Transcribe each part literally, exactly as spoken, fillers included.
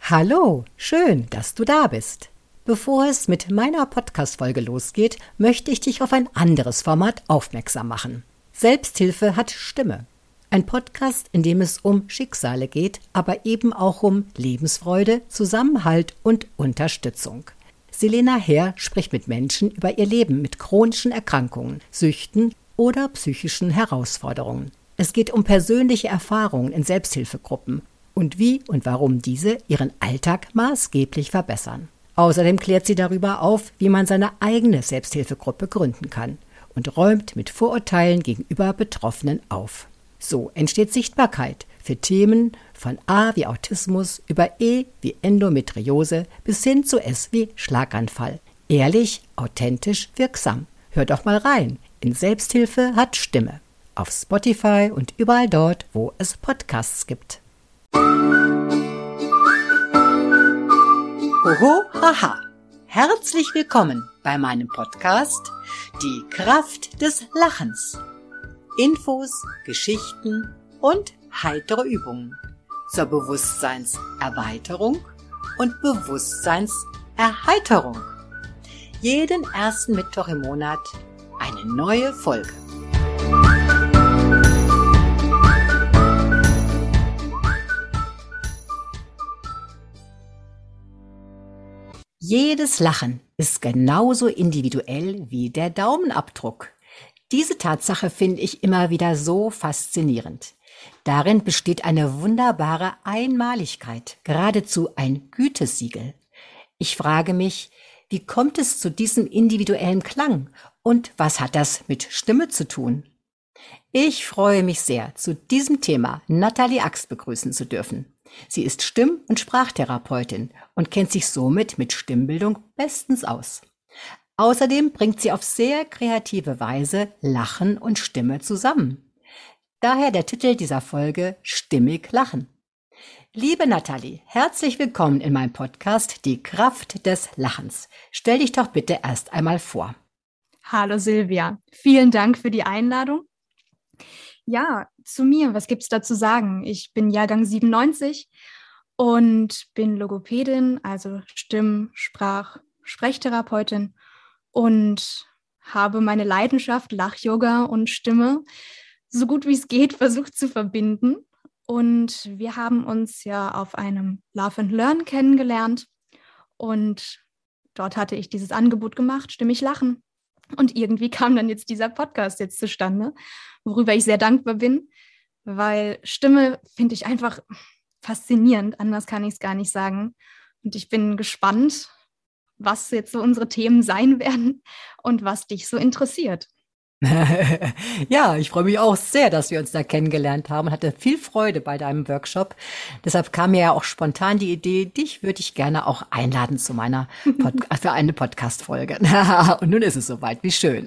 Hallo, schön, dass du da bist. Bevor es mit meiner Podcast-Folge losgeht, möchte ich dich auf ein anderes Format aufmerksam machen. Selbsthilfe hat Stimme. Ein Podcast, in dem es um Schicksale geht, aber eben auch um Lebensfreude, Zusammenhalt und Unterstützung. Selena Herr spricht mit Menschen über ihr Leben mit chronischen Erkrankungen, Süchten oder psychischen Herausforderungen. Es geht um persönliche Erfahrungen in Selbsthilfegruppen und wie und warum diese ihren Alltag maßgeblich verbessern. Außerdem klärt sie darüber auf, wie man seine eigene Selbsthilfegruppe gründen kann und räumt mit Vorurteilen gegenüber Betroffenen auf. So entsteht Sichtbarkeit für Themen von A wie Autismus über E wie Endometriose bis hin zu S wie Schlaganfall. Ehrlich, authentisch, wirksam. Hör doch mal rein in Selbsthilfe hat Stimme. Auf Spotify und überall dort, wo es Podcasts gibt. Hoho, haha. Herzlich willkommen bei meinem Podcast Die Kraft des Lachens. Infos, Geschichten und heitere Übungen zur Bewusstseinserweiterung und Bewusstseinserheiterung. Jeden ersten Mittwoch im Monat eine neue Folge. Jedes Lachen ist genauso individuell wie der Daumenabdruck. Diese Tatsache finde ich immer wieder so faszinierend. Darin besteht eine wunderbare Einmaligkeit, geradezu ein Gütesiegel. Ich frage mich, wie kommt es zu diesem individuellen Klang und was hat das mit Stimme zu tun? Ich freue mich sehr, zu diesem Thema Nathalie Axt begrüßen zu dürfen. Sie ist Stimm- und Sprachtherapeutin und kennt sich somit mit Stimmbildung bestens aus. Außerdem bringt sie auf sehr kreative Weise Lachen und Stimme zusammen. Daher der Titel dieser Folge Stimmig Lachen. Liebe Nathalie, herzlich willkommen in meinem Podcast Die Kraft des Lachens. Stell dich doch bitte erst einmal vor. Hallo Silvia, vielen Dank für die Einladung. Ja, zu mir, was gibt's da zu sagen? Ich bin Jahrgang siebenundneunzig und bin Logopädin, also Stimm-, Sprach-, Sprechtherapeutin und habe meine Leidenschaft Lach-Yoga und Stimme so gut wie es geht versucht zu verbinden. Und wir haben uns ja auf einem Love and Learn kennengelernt und dort hatte ich dieses Angebot gemacht, Stimmig Lachen. Und irgendwie kam dann jetzt dieser Podcast jetzt zustande, worüber ich sehr dankbar bin, weil Stimme finde ich einfach faszinierend, anders kann ich es gar nicht sagen. Und ich bin gespannt, was jetzt so unsere Themen sein werden und was dich so interessiert. Ja, ich freue mich auch sehr, dass wir uns da kennengelernt haben und hatte viel Freude bei deinem Workshop. Deshalb kam mir ja auch spontan die Idee, dich würde ich gerne auch einladen zu meiner Pod- für eine Podcast-Folge. Und nun ist es soweit, wie schön.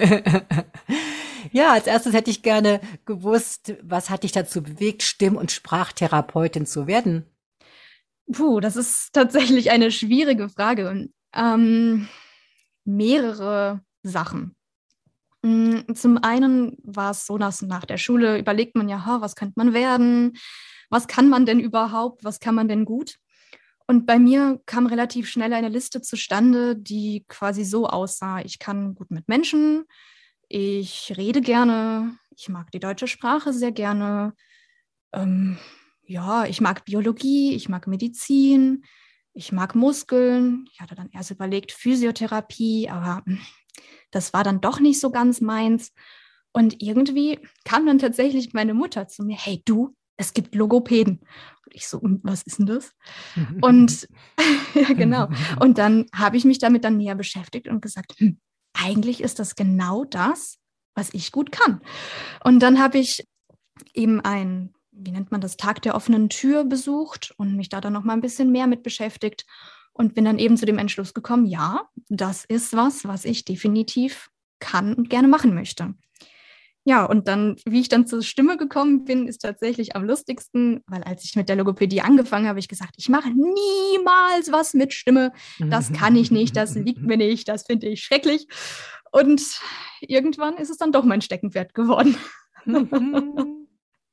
Ja, als erstes hätte ich gerne gewusst, was hat dich dazu bewegt, Stimm- und Sprachtherapeutin zu werden? Puh, das ist tatsächlich eine schwierige Frage. Ähm, mehrere Sachen. Zum einen war es so, dass nach der Schule überlegt man ja, was könnte man werden, was kann man denn überhaupt, was kann man denn gut? Und bei mir kam relativ schnell eine Liste zustande, die quasi so aussah: Ich kann gut mit Menschen, ich rede gerne, ich mag die deutsche Sprache sehr gerne, ähm, ja, ich mag Biologie, ich mag Medizin, ich mag Muskeln. Ich hatte dann erst überlegt Physiotherapie, aber das war dann doch nicht so ganz meins. Und irgendwie kam dann tatsächlich meine Mutter zu mir: Hey du, es gibt Logopäden. Und ich so, was ist denn das? Und ja, genau. Und dann habe ich mich damit dann näher beschäftigt und gesagt, hm, eigentlich ist das genau das, was ich gut kann. Und dann habe ich eben ein, wie nennt man das, Tag der offenen Tür besucht und mich da dann noch mal ein bisschen mehr mit beschäftigt. Und bin dann eben zu dem Entschluss gekommen, ja, das ist was, was ich definitiv kann und gerne machen möchte. Ja, und dann, wie ich dann zur Stimme gekommen bin, ist tatsächlich am lustigsten, weil als ich mit der Logopädie angefangen habe, habe ich gesagt, ich mache niemals was mit Stimme. Das kann ich nicht, das liegt mir nicht, das finde ich schrecklich. Und irgendwann ist es dann doch mein Steckenpferd geworden.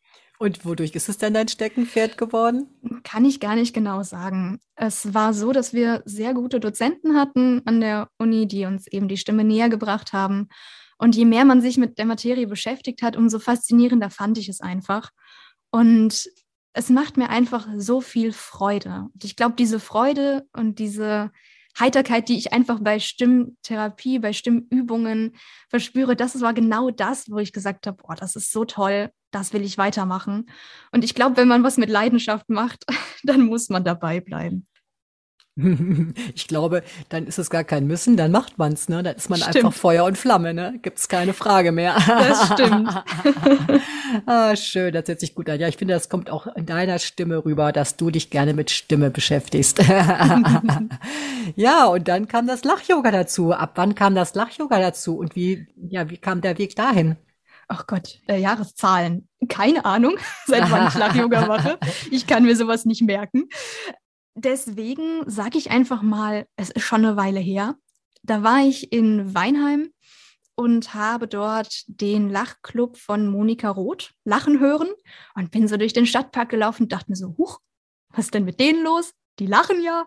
Und wodurch ist es denn dein Steckenpferd geworden? Kann ich gar nicht genau sagen. Es war so, dass wir sehr gute Dozenten hatten an der Uni, die uns eben die Stimme näher gebracht haben. Und je mehr man sich mit der Materie beschäftigt hat, umso faszinierender fand ich es einfach. Und es macht mir einfach so viel Freude. Und ich glaube, diese Freude und diese Heiterkeit, die ich einfach bei Stimmtherapie, bei Stimmübungen verspüre, das war genau das, wo ich gesagt habe, boah, das ist so toll, das will ich weitermachen. Und ich glaube, wenn man was mit Leidenschaft macht, dann muss man dabei bleiben. Ich glaube, dann ist es gar kein Müssen, dann macht man's, ne? Dann ist man einfach Stimmt. Feuer und Flamme, ne? Gibt's keine Frage mehr. Das stimmt. Ah, schön, das hört sich gut an. Ja, ich finde, das kommt auch in deiner Stimme rüber, dass du dich gerne mit Stimme beschäftigst. Ja, und dann kam das Lach-Yoga dazu. Ab wann kam das Lach-Yoga dazu und wie, ja, wie kam der Weg dahin? Ach Gott, äh, Jahreszahlen. Keine Ahnung, seit wann ich Lach-Yoga mache. Ich kann mir sowas nicht merken. Deswegen sage ich einfach mal, es ist schon eine Weile her. Da war ich in Weinheim und habe dort den Lachclub von Monika Roth lachen hören und bin so durch den Stadtpark gelaufen und dachte mir so, huch, was ist denn mit denen los? Die lachen ja.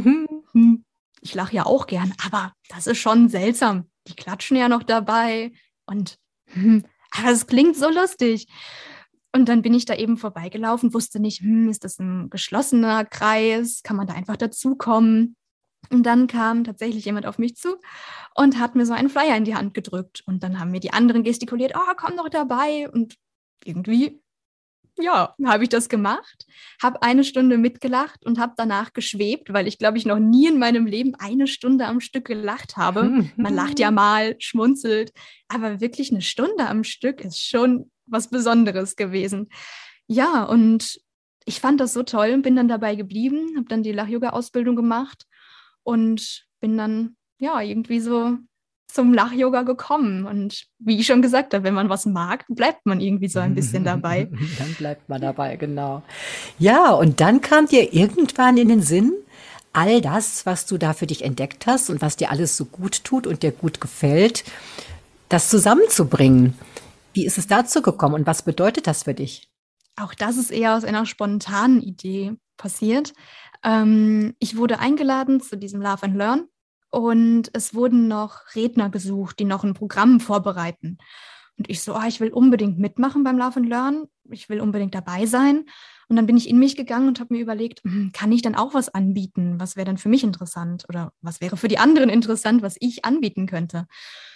Hm, ich lache ja auch gern, aber das ist schon seltsam. Die klatschen ja noch dabei und hm, aber es klingt so lustig. Und dann bin ich da eben vorbeigelaufen, wusste nicht, hm, ist das ein geschlossener Kreis? Kann man da einfach dazukommen? Und dann kam tatsächlich jemand auf mich zu und hat mir so einen Flyer in die Hand gedrückt. Und dann haben mir die anderen gestikuliert, oh, komm doch dabei. Und irgendwie, ja, habe ich das gemacht, habe eine Stunde mitgelacht und habe danach geschwebt, weil ich, glaube ich, noch nie in meinem Leben eine Stunde am Stück gelacht habe. Man lacht ja mal, schmunzelt, aber wirklich eine Stunde am Stück ist schon was Besonderes gewesen. Ja, und ich fand das so toll und bin dann dabei geblieben, habe dann die Lach-Yoga-Ausbildung gemacht und bin dann, ja, irgendwie so zum Lach-Yoga gekommen. Und wie ich schon gesagt habe, wenn man was mag, bleibt man irgendwie so ein bisschen dabei. Dann bleibt man dabei, genau. Ja, und dann kam dir irgendwann in den Sinn, all das, was du da für dich entdeckt hast und was dir alles so gut tut und dir gut gefällt, das zusammenzubringen. Wie ist es dazu gekommen und was bedeutet das für dich? Auch das ist eher aus einer spontanen Idee passiert. Ähm, ich wurde eingeladen zu diesem Love and Learn und es wurden noch Redner gesucht, die noch ein Programm vorbereiten. Und ich so, oh, ich will unbedingt mitmachen beim Love and Learn, ich will unbedingt dabei sein. Und dann bin ich in mich gegangen und habe mir überlegt, hm, kann ich dann auch was anbieten? Was wäre dann für mich interessant? Oder was wäre für die anderen interessant, was ich anbieten könnte?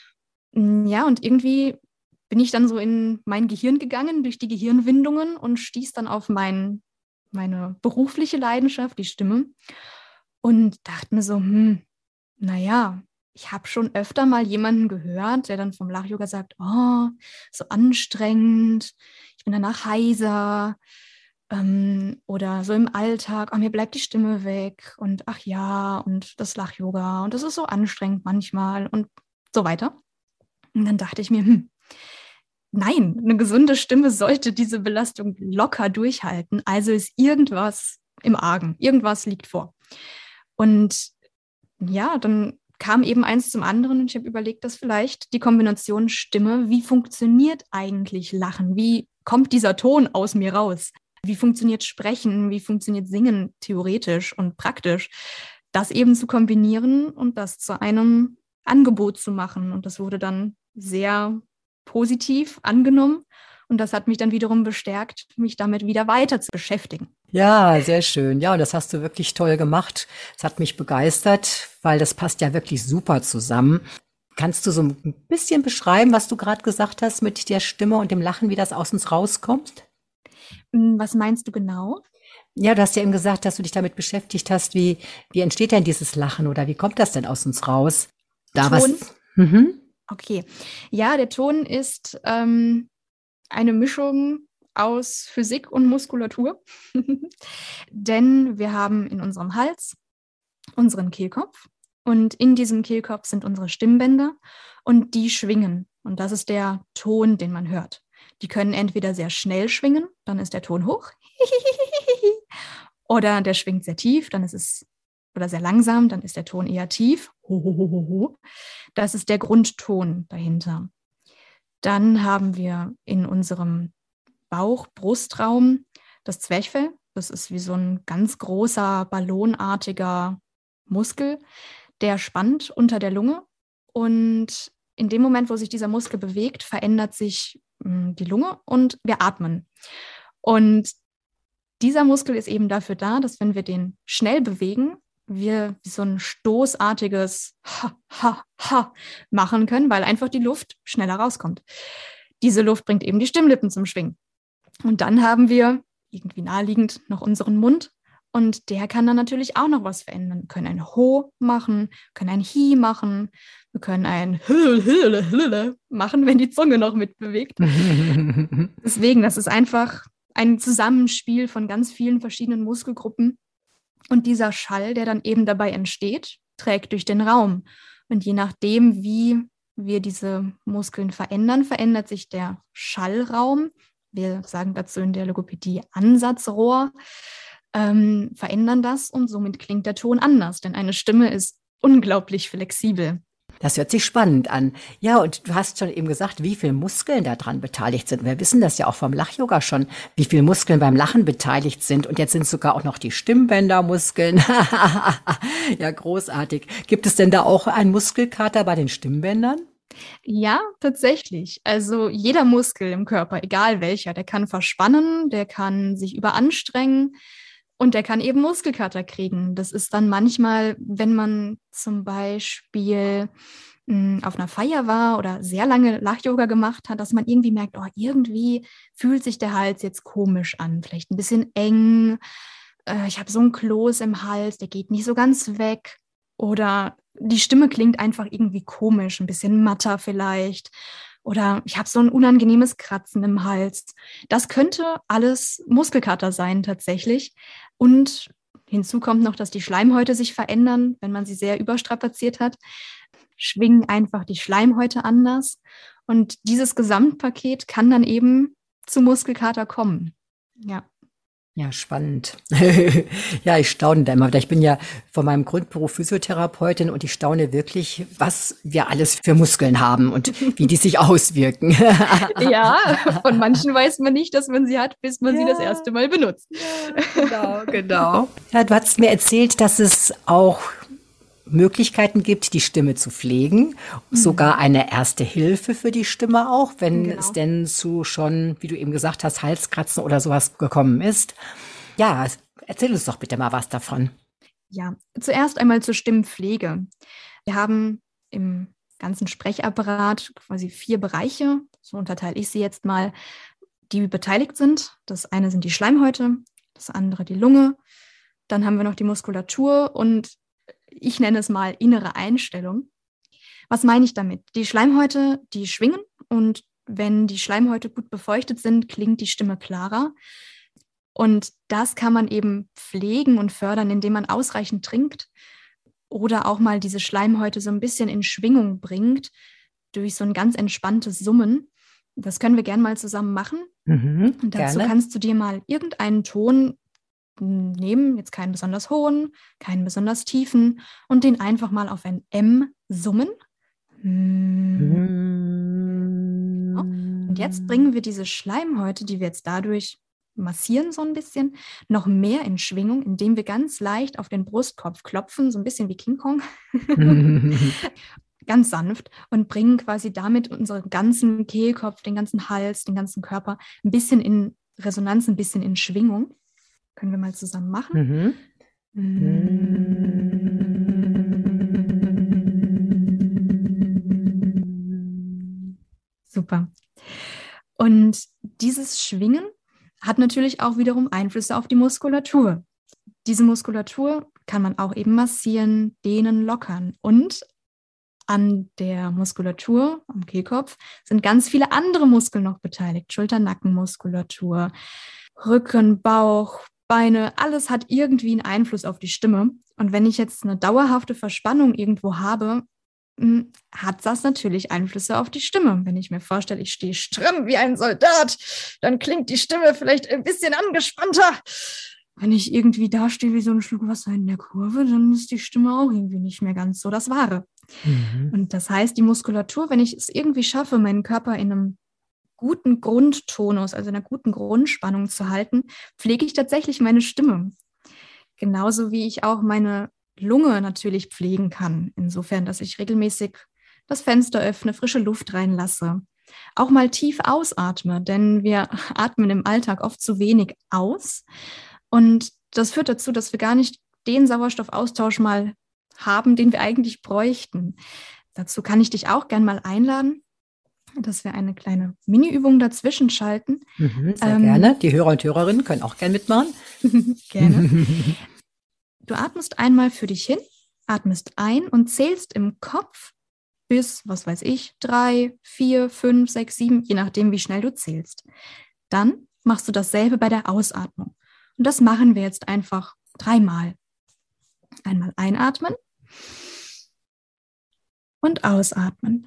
Ja, und irgendwie bin ich dann so in mein Gehirn gegangen, durch die Gehirnwindungen und stieß dann auf mein, meine berufliche Leidenschaft, die Stimme. Und dachte mir so, hm, naja, ich habe schon öfter mal jemanden gehört, der dann vom Lach-Yoga sagt, oh, so anstrengend, ich bin danach heiser ähm, oder so im Alltag, oh, mir bleibt die Stimme weg und ach ja, und das Lach-Yoga und das ist so anstrengend manchmal und so weiter. Und dann dachte ich mir, hm, nein, eine gesunde Stimme sollte diese Belastung locker durchhalten. Also ist irgendwas im Argen, irgendwas liegt vor. Und ja, dann kam eben eins zum anderen und ich habe überlegt, dass vielleicht die Kombination Stimme, wie funktioniert eigentlich Lachen? Wie kommt dieser Ton aus mir raus? Wie funktioniert Sprechen? Wie funktioniert Singen theoretisch und praktisch? Das eben zu kombinieren und das zu einem Angebot zu machen. Und das wurde dann sehr positiv angenommen. Und das hat mich dann wiederum bestärkt, mich damit wieder weiter zu beschäftigen. Ja, sehr schön. Ja, und das hast du wirklich toll gemacht. Es hat mich begeistert, weil das passt ja wirklich super zusammen. Kannst du so ein bisschen beschreiben, was du gerade gesagt hast mit der Stimme und dem Lachen, wie das aus uns rauskommt? Was meinst du genau? Ja, du hast ja eben gesagt, dass du dich damit beschäftigt hast, wie, wie entsteht denn dieses Lachen oder wie kommt das denn aus uns raus? Da Ton? was. Mhm. Okay. Ja, der Ton ist ähm, eine Mischung aus Physik und Muskulatur. Denn wir haben in unserem Hals unseren Kehlkopf und in diesem Kehlkopf sind unsere Stimmbänder und die schwingen. Und das ist der Ton, den man hört. Die können entweder sehr schnell schwingen, dann ist der Ton hoch, oder der schwingt sehr tief, dann ist es, oder sehr langsam, dann ist der Ton eher tief. Das ist der Grundton dahinter. Dann haben wir in unserem Bauch-Brustraum das Zwerchfell. Das ist wie so ein ganz großer, ballonartiger Muskel, der spannt unter der Lunge. Und in dem Moment, wo sich dieser Muskel bewegt, verändert sich mh, die Lunge und wir atmen. Und dieser Muskel ist eben dafür da, dass wenn wir den schnell bewegen, wir so ein stoßartiges Ha, Ha, Ha machen können, weil einfach die Luft schneller rauskommt. Diese Luft bringt eben die Stimmlippen zum Schwingen. Und dann haben wir irgendwie naheliegend noch unseren Mund und der kann dann natürlich auch noch was verändern. Wir können ein Ho machen, können ein Hi machen, wir können ein Hüll, Hüll, Hüll machen, wenn die Zunge noch mitbewegt. Deswegen, das ist einfach ein Zusammenspiel von ganz vielen verschiedenen Muskelgruppen. Und dieser Schall, der dann eben dabei entsteht, trägt durch den Raum. Und je nachdem, wie wir diese Muskeln verändern, verändert sich der Schallraum. Wir sagen dazu in der Logopädie Ansatzrohr, ähm, verändern das und somit klingt der Ton anders. Denn eine Stimme ist unglaublich flexibel. Das hört sich spannend an. Ja, und du hast schon eben gesagt, wie viele Muskeln daran beteiligt sind. Wir wissen das ja auch vom Lach-Yoga schon, wie viele Muskeln beim Lachen beteiligt sind. Und jetzt sind sogar auch noch die Stimmbändermuskeln. Ja, großartig. Gibt es denn da auch einen Muskelkater bei den Stimmbändern? Ja, tatsächlich. Also jeder Muskel im Körper, egal welcher, der kann verspannen, der kann sich überanstrengen. Und der kann eben Muskelkater kriegen. Das ist dann manchmal, wenn man zum Beispiel mh, auf einer Feier war oder sehr lange Lach-Yoga gemacht hat, dass man irgendwie merkt, oh, irgendwie fühlt sich der Hals jetzt komisch an, vielleicht ein bisschen eng. Äh, ich habe so einen Kloß im Hals, der geht nicht so ganz weg. Oder die Stimme klingt einfach irgendwie komisch, ein bisschen matter vielleicht. Oder ich habe so ein unangenehmes Kratzen im Hals. Das könnte alles Muskelkater sein tatsächlich. Und hinzu kommt noch, dass die Schleimhäute sich verändern, wenn man sie sehr überstrapaziert hat. Schwingen einfach die Schleimhäute anders. Und dieses Gesamtpaket kann dann eben zu Muskelkater kommen. Ja. Ja, spannend. Ja, ich staune da immer wieder. Ich bin ja von meinem Grundberuf Physiotherapeutin und ich staune wirklich, was wir alles für Muskeln haben und wie die sich auswirken. Ja, von manchen weiß man nicht, dass man sie hat, bis man Ja. sie das erste Mal benutzt. Genau, genau. Ja, du hast mir erzählt, dass es auch Möglichkeiten gibt, die Stimme zu pflegen, mhm. sogar eine erste Hilfe für die Stimme auch, wenn Genau. es denn zu schon, wie du eben gesagt hast, Halskratzen oder sowas gekommen ist. Ja, erzähl uns doch bitte mal was davon. Ja, zuerst einmal zur Stimmpflege. Wir haben im ganzen Sprechapparat quasi vier Bereiche, so unterteile ich sie jetzt mal, die beteiligt sind. Das eine sind die Schleimhäute, das andere die Lunge, dann haben wir noch die Muskulatur und ich nenne es mal innere Einstellung. Was meine ich damit? Die Schleimhäute, die schwingen und wenn die Schleimhäute gut befeuchtet sind, klingt die Stimme klarer. Und das kann man eben pflegen und fördern, indem man ausreichend trinkt oder auch mal diese Schleimhäute so ein bisschen in Schwingung bringt durch so ein ganz entspanntes Summen. Das können wir gerne mal zusammen machen. Mhm, und dazu gerne. kannst du dir mal irgendeinen Ton nehmen, jetzt keinen besonders hohen, keinen besonders tiefen und den einfach mal auf ein M summen. Und jetzt bringen wir diese Schleimhäute, die wir jetzt dadurch massieren so ein bisschen, noch mehr in Schwingung, indem wir ganz leicht auf den Brustkorb klopfen, so ein bisschen wie King Kong, ganz sanft und bringen quasi damit unseren ganzen Kehlkopf, den ganzen Hals, den ganzen Körper ein bisschen in Resonanz, ein bisschen in Schwingung. Können wir mal zusammen machen? Mhm. Super. Und dieses Schwingen hat natürlich auch wiederum Einflüsse auf die Muskulatur. Diese Muskulatur kann man auch eben massieren, dehnen, lockern. Und an der Muskulatur, am Kehlkopf, sind ganz viele andere Muskeln noch beteiligt. Schulter-Nackenmuskulatur, Rücken, Bauch, Beine, alles hat irgendwie einen Einfluss auf die Stimme. Und wenn ich jetzt eine dauerhafte Verspannung irgendwo habe, hat das natürlich Einflüsse auf die Stimme. Wenn ich mir vorstelle, ich stehe stramm wie ein Soldat, dann klingt die Stimme vielleicht ein bisschen angespannter. Wenn ich irgendwie da stehe wie so ein Schluck Wasser in der Kurve, dann ist die Stimme auch irgendwie nicht mehr ganz so das Wahre. Mhm. Und das heißt, die Muskulatur, wenn ich es irgendwie schaffe, meinen Körper in einem guten Grundtonus, also einer guten Grundspannung zu halten, pflege ich tatsächlich meine Stimme. Genauso wie ich auch meine Lunge natürlich pflegen kann, insofern, dass ich regelmäßig das Fenster öffne, frische Luft reinlasse. Auch mal tief ausatme, denn wir atmen im Alltag oft zu wenig aus. Und das führt dazu, dass wir gar nicht den Sauerstoffaustausch mal haben, den wir eigentlich bräuchten. Dazu kann ich dich auch gern mal einladen, dass wir eine kleine Mini-Übung dazwischen schalten. Mhm, sehr ähm, gerne. Die Hörer und Hörerinnen können auch gern mitmachen. Gerne. Du atmest einmal für dich hin, atmest ein und zählst im Kopf bis, was weiß ich, drei, vier, fünf, sechs, sieben, je nachdem, wie schnell du zählst. Dann machst du dasselbe bei der Ausatmung. Und das machen wir jetzt einfach dreimal. Einmal einatmen und ausatmen.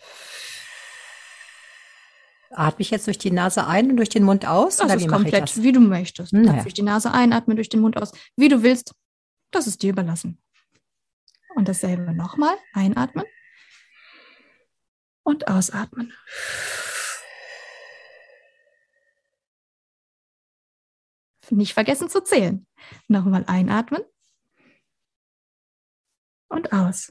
Atme ich jetzt durch die Nase ein und durch den Mund aus? Das oder ist wie komplett, mache ich das? Wie du möchtest. Du Naja. kannst durch die Nase einatmen, durch den Mund aus. Wie du willst, das ist dir überlassen. Und dasselbe nochmal. Einatmen und ausatmen. Nicht vergessen zu zählen. Nochmal einatmen und aus.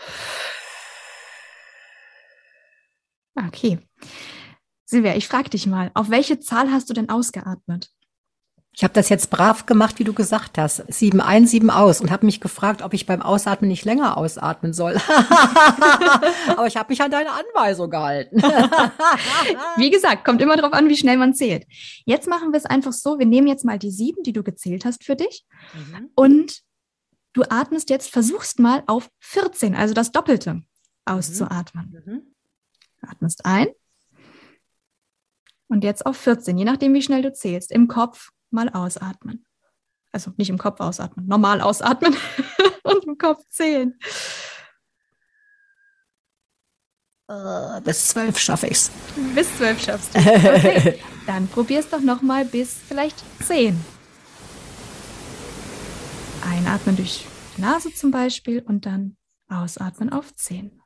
Okay. Silvia, ich frage dich mal, auf welche Zahl hast du denn ausgeatmet? Ich habe das jetzt brav gemacht, wie du gesagt hast. Sieben ein, sieben aus und habe mich gefragt, ob ich beim Ausatmen nicht länger ausatmen soll. Aber ich habe mich an deine Anweisung gehalten. Wie gesagt, kommt immer darauf an, wie schnell man zählt. Jetzt machen wir es einfach so, wir nehmen jetzt mal die sieben, die du gezählt hast für dich. Mhm. Und du atmest jetzt, versuchst mal auf vierzehn, also das Doppelte, auszuatmen. Mhm. Atmest ein. Und jetzt auf vierzehn, je nachdem, wie schnell du zählst, im Kopf mal ausatmen. Also nicht im Kopf ausatmen, normal ausatmen und im Kopf zählen. Uh, bis zwölf schaffe ich's. Bis zwölf schaffst du. Okay, dann probier's doch nochmal bis vielleicht zehn. Einatmen durch die Nase zum Beispiel und dann ausatmen auf zehn.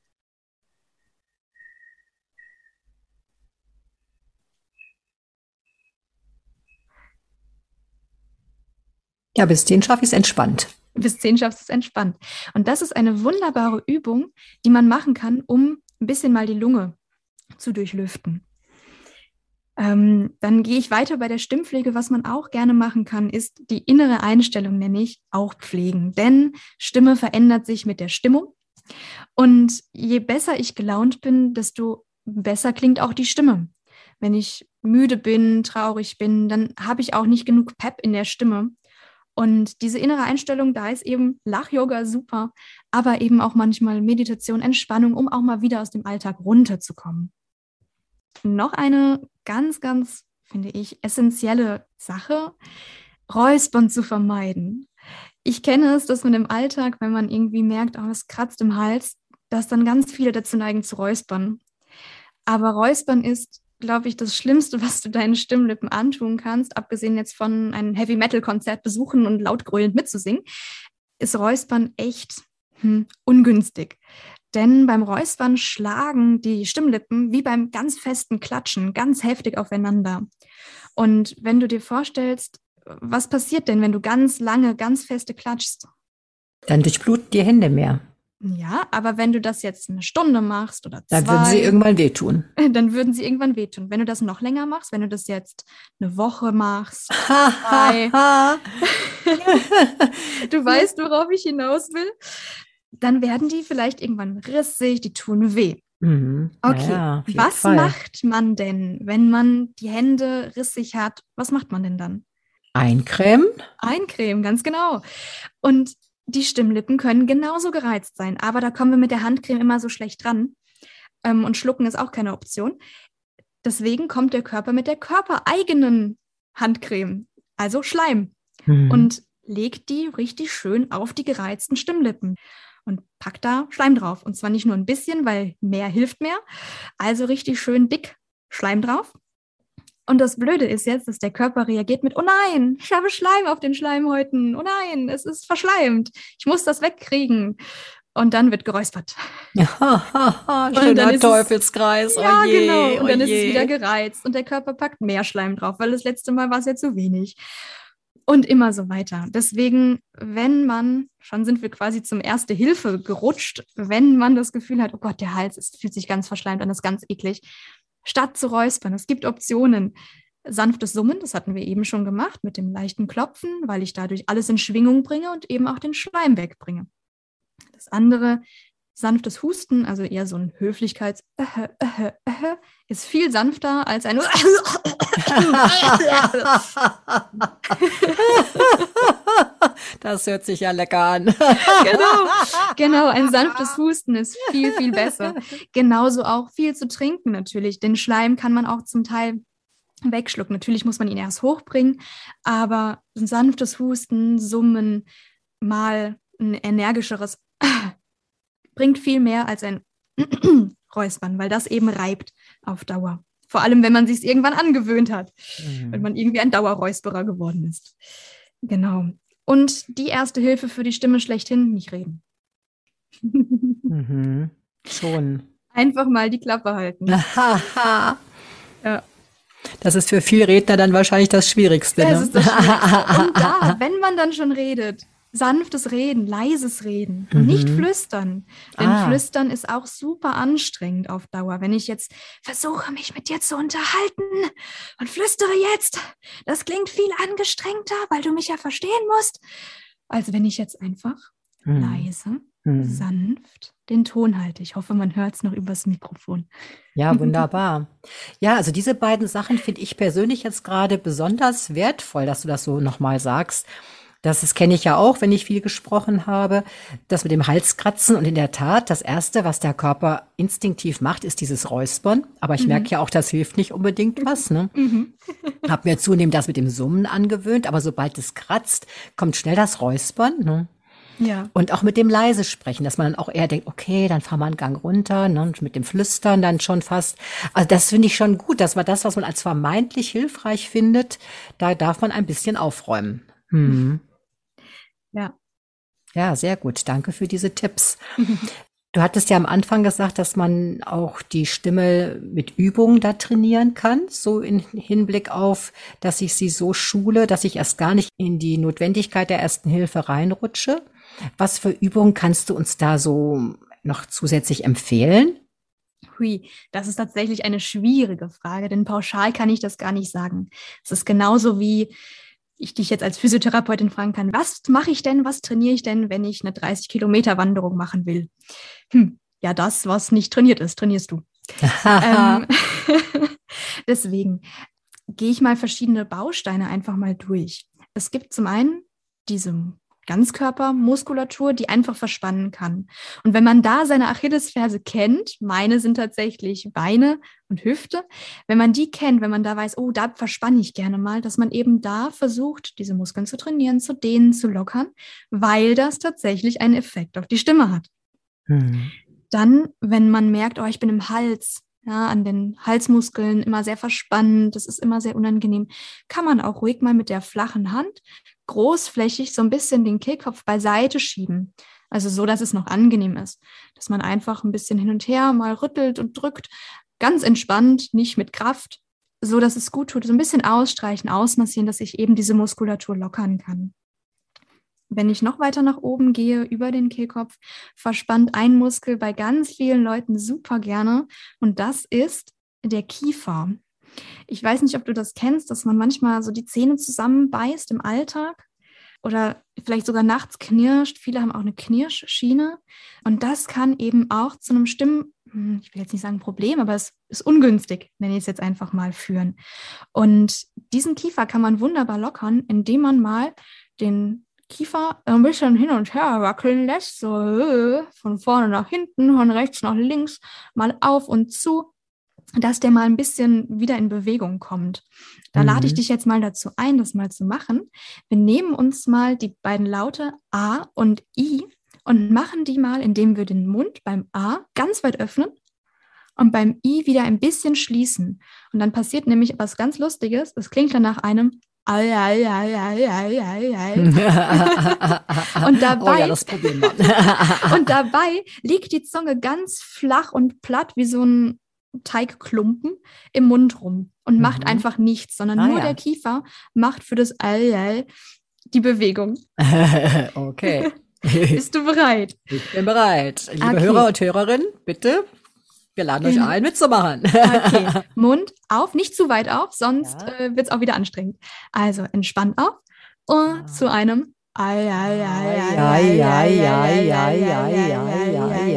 Ja, bis zehn schaffe ich es entspannt. Bis zehn schaffst du es entspannt. Und das ist eine wunderbare Übung, die man machen kann, um ein bisschen mal die Lunge zu durchlüften. Ähm, dann gehe ich weiter bei der Stimmpflege. Was man auch gerne machen kann, ist die innere Einstellung, nenne ich, auch pflegen. Denn Stimme verändert sich mit der Stimmung. Und je besser ich gelaunt bin, desto besser klingt auch die Stimme. Wenn ich müde bin, traurig bin, dann habe ich auch nicht genug Pep in der Stimme. Und diese innere Einstellung, da ist eben Lach-Yoga super, aber eben auch manchmal Meditation, Entspannung, um auch mal wieder aus dem Alltag runterzukommen. Noch eine ganz, ganz, finde ich, essentielle Sache, Räuspern zu vermeiden. Ich kenne es, dass man im Alltag, wenn man irgendwie merkt, oh, es kratzt im Hals, dass dann ganz viele dazu neigen zu räuspern. Aber Räuspern ist, glaube ich, das Schlimmste, was du deinen Stimmlippen antun kannst, abgesehen jetzt von einem Heavy-Metal-Konzert besuchen und laut grölend mitzusingen, ist Räuspern echt hm, ungünstig. Denn beim Räuspern schlagen die Stimmlippen wie beim ganz festen Klatschen ganz heftig aufeinander. Und wenn du dir vorstellst, was passiert denn, wenn du ganz lange, ganz feste klatschst? Dann durchbluten die Hände mehr. Ja, aber wenn du das jetzt eine Stunde machst oder zwei, dann würden sie irgendwann wehtun. Dann würden sie irgendwann wehtun. Wenn du das noch länger machst, wenn du das jetzt eine Woche machst, zwei, du weißt, worauf ich hinaus will, dann werden die vielleicht irgendwann rissig, die tun weh. Mhm. Okay, ja, was Fall. macht man denn, wenn man die Hände rissig hat? Was macht man denn dann? Eincremen? Eincremen, ganz genau. Und die Stimmlippen können genauso gereizt sein, aber da kommen wir mit der Handcreme immer so schlecht dran. Ähm, und schlucken ist auch keine Option. Deswegen kommt der Körper mit der körpereigenen Handcreme, also Schleim, mhm. und legt die richtig schön auf die gereizten Stimmlippen und packt da Schleim drauf. Und zwar nicht nur ein bisschen, weil mehr hilft mehr, also richtig schön dick Schleim drauf. Und das Blöde ist jetzt, dass der Körper reagiert mit, oh nein, ich habe Schleim auf den Schleimhäuten, oh nein, es ist verschleimt, ich muss das wegkriegen. und dann wird geräuspert. Schöner Teufelskreis. Es, ja, oh je, genau. Und dann oh ist je. es wieder gereizt und der Körper packt mehr Schleim drauf, weil das letzte Mal war es ja zu wenig. Und immer so weiter. Deswegen, wenn man, schon sind wir quasi zum Erste Hilfe gerutscht, wenn man das Gefühl hat, oh Gott, der Hals ist, fühlt sich ganz verschleimt an, das ist ganz eklig, statt zu räuspern, es gibt Optionen. Sanftes Summen, das hatten wir eben schon gemacht, mit dem leichten Klopfen, weil ich dadurch alles in Schwingung bringe und eben auch den Schleim wegbringe. Das andere, sanftes Husten, also eher so ein Höflichkeits- äh, äh, äh, ist viel sanfter als ein Das hört sich ja lecker an. Genau, genau, ein sanftes Husten ist viel, viel besser. Genauso auch viel zu trinken natürlich. Den Schleim kann man auch zum Teil wegschlucken. Natürlich muss man ihn erst hochbringen, aber ein sanftes Husten, Summen, mal ein energischeres bringt viel mehr als ein Räuspern, weil das eben reibt auf Dauer. Vor allem, wenn man sich es irgendwann angewöhnt hat, mhm. wenn man irgendwie ein Dauerräusperer geworden ist. Genau. Und die erste Hilfe für die Stimme schlechthin, nicht reden. Mhm. Schon. Einfach mal die Klappe halten. Ja. Das ist für viele Redner dann wahrscheinlich das Schwierigste. Das ne? ist das Schwierigste. Und da, wenn man dann schon redet, sanftes Reden, leises Reden und mhm. nicht flüstern. Denn ah. Flüstern ist auch super anstrengend auf Dauer. Wenn ich jetzt versuche, mich mit dir zu unterhalten und flüstere jetzt, das klingt viel angestrengter, weil du mich ja verstehen musst, als wenn ich jetzt einfach mhm. leise, mhm. sanft den Ton halte. Ich hoffe, man hört es noch übers Mikrofon. Ja, wunderbar. Ja, also diese beiden Sachen finde ich persönlich jetzt gerade besonders wertvoll, dass du das so nochmal sagst. Das, das kenne ich ja auch, wenn ich viel gesprochen habe, das mit dem Halskratzen. Und in der Tat, das Erste, was der Körper instinktiv macht, ist dieses Räuspern. Aber ich mhm. merke ja auch, das hilft nicht unbedingt was. Ne? Mhm. Hab mir zunehmend das mit dem Summen angewöhnt. Aber sobald es kratzt, kommt schnell das Räuspern. Ne? Ja. Und auch mit dem leise Sprechen, dass man dann auch eher denkt, okay, dann fahren wir einen Gang runter, ne? Und mit dem Flüstern dann schon fast. Also das finde ich schon gut, dass man das, was man als vermeintlich hilfreich findet, da darf man ein bisschen aufräumen. Hm. Ja. Ja, sehr gut. Danke für diese Tipps. Du hattest ja am Anfang gesagt, dass man auch die Stimme mit Übungen da trainieren kann, so in Hinblick auf, dass ich sie so schule, dass ich erst gar nicht in die Notwendigkeit der Ersten Hilfe reinrutsche. Was für Übungen kannst du uns da so noch zusätzlich empfehlen? Hui, das ist tatsächlich eine schwierige Frage, denn pauschal kann ich das gar nicht sagen. Es ist genauso wie ich dich jetzt als Physiotherapeutin fragen kann, was mache ich denn, was trainiere ich denn, wenn ich eine dreißig Kilometer Wanderung machen will? Hm, ja, das, was nicht trainiert ist, trainierst du. ähm, deswegen gehe ich mal verschiedene Bausteine einfach mal durch. Es gibt zum einen diese Ganzkörpermuskulatur, die einfach verspannen kann. Und wenn man da seine Achillesferse kennt, meine sind tatsächlich Beine und Hüfte, wenn man die kennt, wenn man da weiß, oh, da verspanne ich gerne mal, dass man eben da versucht, diese Muskeln zu trainieren, zu dehnen, zu lockern, weil das tatsächlich einen Effekt auf die Stimme hat. Mhm. Dann, wenn man merkt, oh, ich bin im Hals, ja, an den Halsmuskeln immer sehr verspannt, das ist immer sehr unangenehm, kann man auch ruhig mal mit der flachen Hand großflächig so ein bisschen den Kehlkopf beiseite schieben. Also so, dass es noch angenehm ist. Dass man einfach ein bisschen hin und her mal rüttelt und drückt, ganz entspannt, nicht mit Kraft, so dass es gut tut. So ein bisschen ausstreichen, ausmassieren, dass ich eben diese Muskulatur lockern kann. Wenn ich noch weiter nach oben gehe, über den Kehlkopf, verspannt ein Muskel bei ganz vielen Leuten super gerne. Und das ist der Kiefer. Ich weiß nicht, ob du das kennst, dass man manchmal so die Zähne zusammenbeißt im Alltag oder vielleicht sogar nachts knirscht. Viele haben auch eine Knirschschiene. Und das kann eben auch zu einem Stimmen, ich will jetzt nicht sagen Problem, aber es ist ungünstig, nenne ich es jetzt einfach mal, führen. Und diesen Kiefer kann man wunderbar lockern, indem man mal den Kiefer ein bisschen hin und her wackeln lässt, so von vorne nach hinten, von rechts nach links, mal auf und zu, dass der mal ein bisschen wieder in Bewegung kommt. Da mhm. lade ich dich jetzt mal dazu ein, das mal zu machen. Wir nehmen uns mal die beiden Laute A und I und machen die mal, indem wir den Mund beim A ganz weit öffnen und beim I wieder ein bisschen schließen. Und dann passiert nämlich etwas ganz Lustiges. Es klingt dann nach einem Ai, ai, ai, ai, ai, ai, ai. Und Oh ja, dabei, das probieren wir. und dabei liegt die Zunge ganz flach und platt wie so ein Teigklumpen im Mund rum und macht Mhm. einfach nichts, sondern Ah nur ja. der Kiefer macht für das Ai, ai die Bewegung. Okay. Bist du bereit? Ich bin bereit. Liebe Okay. Hörer und Hörerinnen, bitte, wir laden euch Genau. ein, mitzumachen. Okay, Mund auf, nicht zu weit auf, sonst Ja. äh, wird es auch wieder anstrengend. Also entspannt auf und zu einem Ai, ai, ai, ai, ai, ai, ai, ai, ai, ai, ai,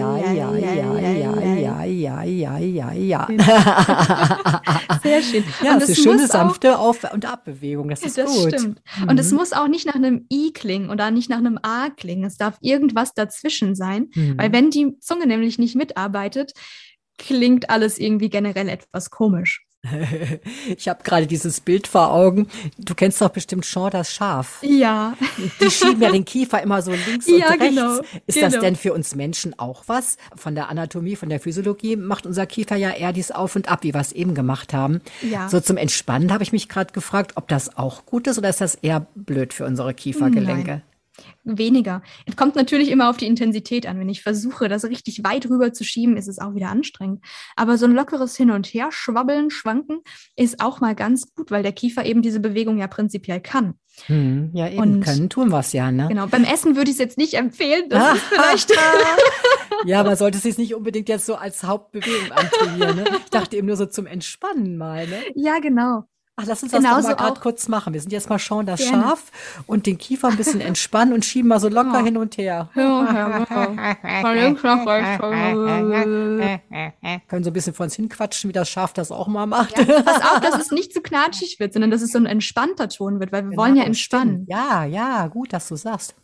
ai, ai, ai, ai. Sehr schön. Ja, Und das ist es eine schöne, muss auch, sanfte Auf- und Abbewegung. Das ist das gut. stimmt. Und es Mhm. muss auch nicht nach einem I klingen oder nicht nach einem A klingen. Es darf irgendwas dazwischen sein, weil Mhm. wenn die Zunge nämlich nicht mitarbeitet, klingt alles irgendwie generell etwas komisch. Ich habe gerade dieses Bild vor Augen. Du kennst doch bestimmt Jean das Schaf. Ja, Die schieben ja den Kiefer immer so links und ja, rechts. genau, Ist das genau. denn für uns Menschen auch was? Von der Anatomie, von der Physiologie macht unser Kiefer ja eher dies Auf und Ab, wie wir es eben gemacht haben. Ja. So zum Entspannen habe ich mich gerade gefragt, ob das auch gut ist oder ist das eher blöd für unsere Kiefergelenke? Nein. Weniger. Es kommt natürlich immer auf die Intensität an. Wenn ich versuche, das richtig weit rüber zu schieben, ist es auch wieder anstrengend. Aber so ein lockeres Hin und Her, Schwabbeln, Schwanken ist auch mal ganz gut, weil der Kiefer eben diese Bewegung ja prinzipiell kann. Hm, ja, eben Und können, tun wir es ja, ne? genau, beim Essen würde ich es jetzt nicht empfehlen. Das ist vielleicht. Ja, man sollte es sich nicht unbedingt jetzt so als Hauptbewegung antrainieren, ne? Ich dachte eben nur so zum Entspannen mal, ne? Ja, genau. Ach, lass uns das Genauso doch mal gerade auch- kurz machen. Wir sind jetzt mal Jean das Gerne. Schaf und den Kiefer ein bisschen entspannen und schieben mal so locker Ja. hin und her. Ja, ja, ja. Von links nach rechts. Können so ein bisschen vor uns hinquatschen, wie das Schaf das auch mal macht. Pass auf, dass es nicht zu knatschig wird, sondern dass es so ein entspannter Ton wird, weil wir wollen ja Genau, entspannen. stimmt. Ja, ja, gut, dass du sagst.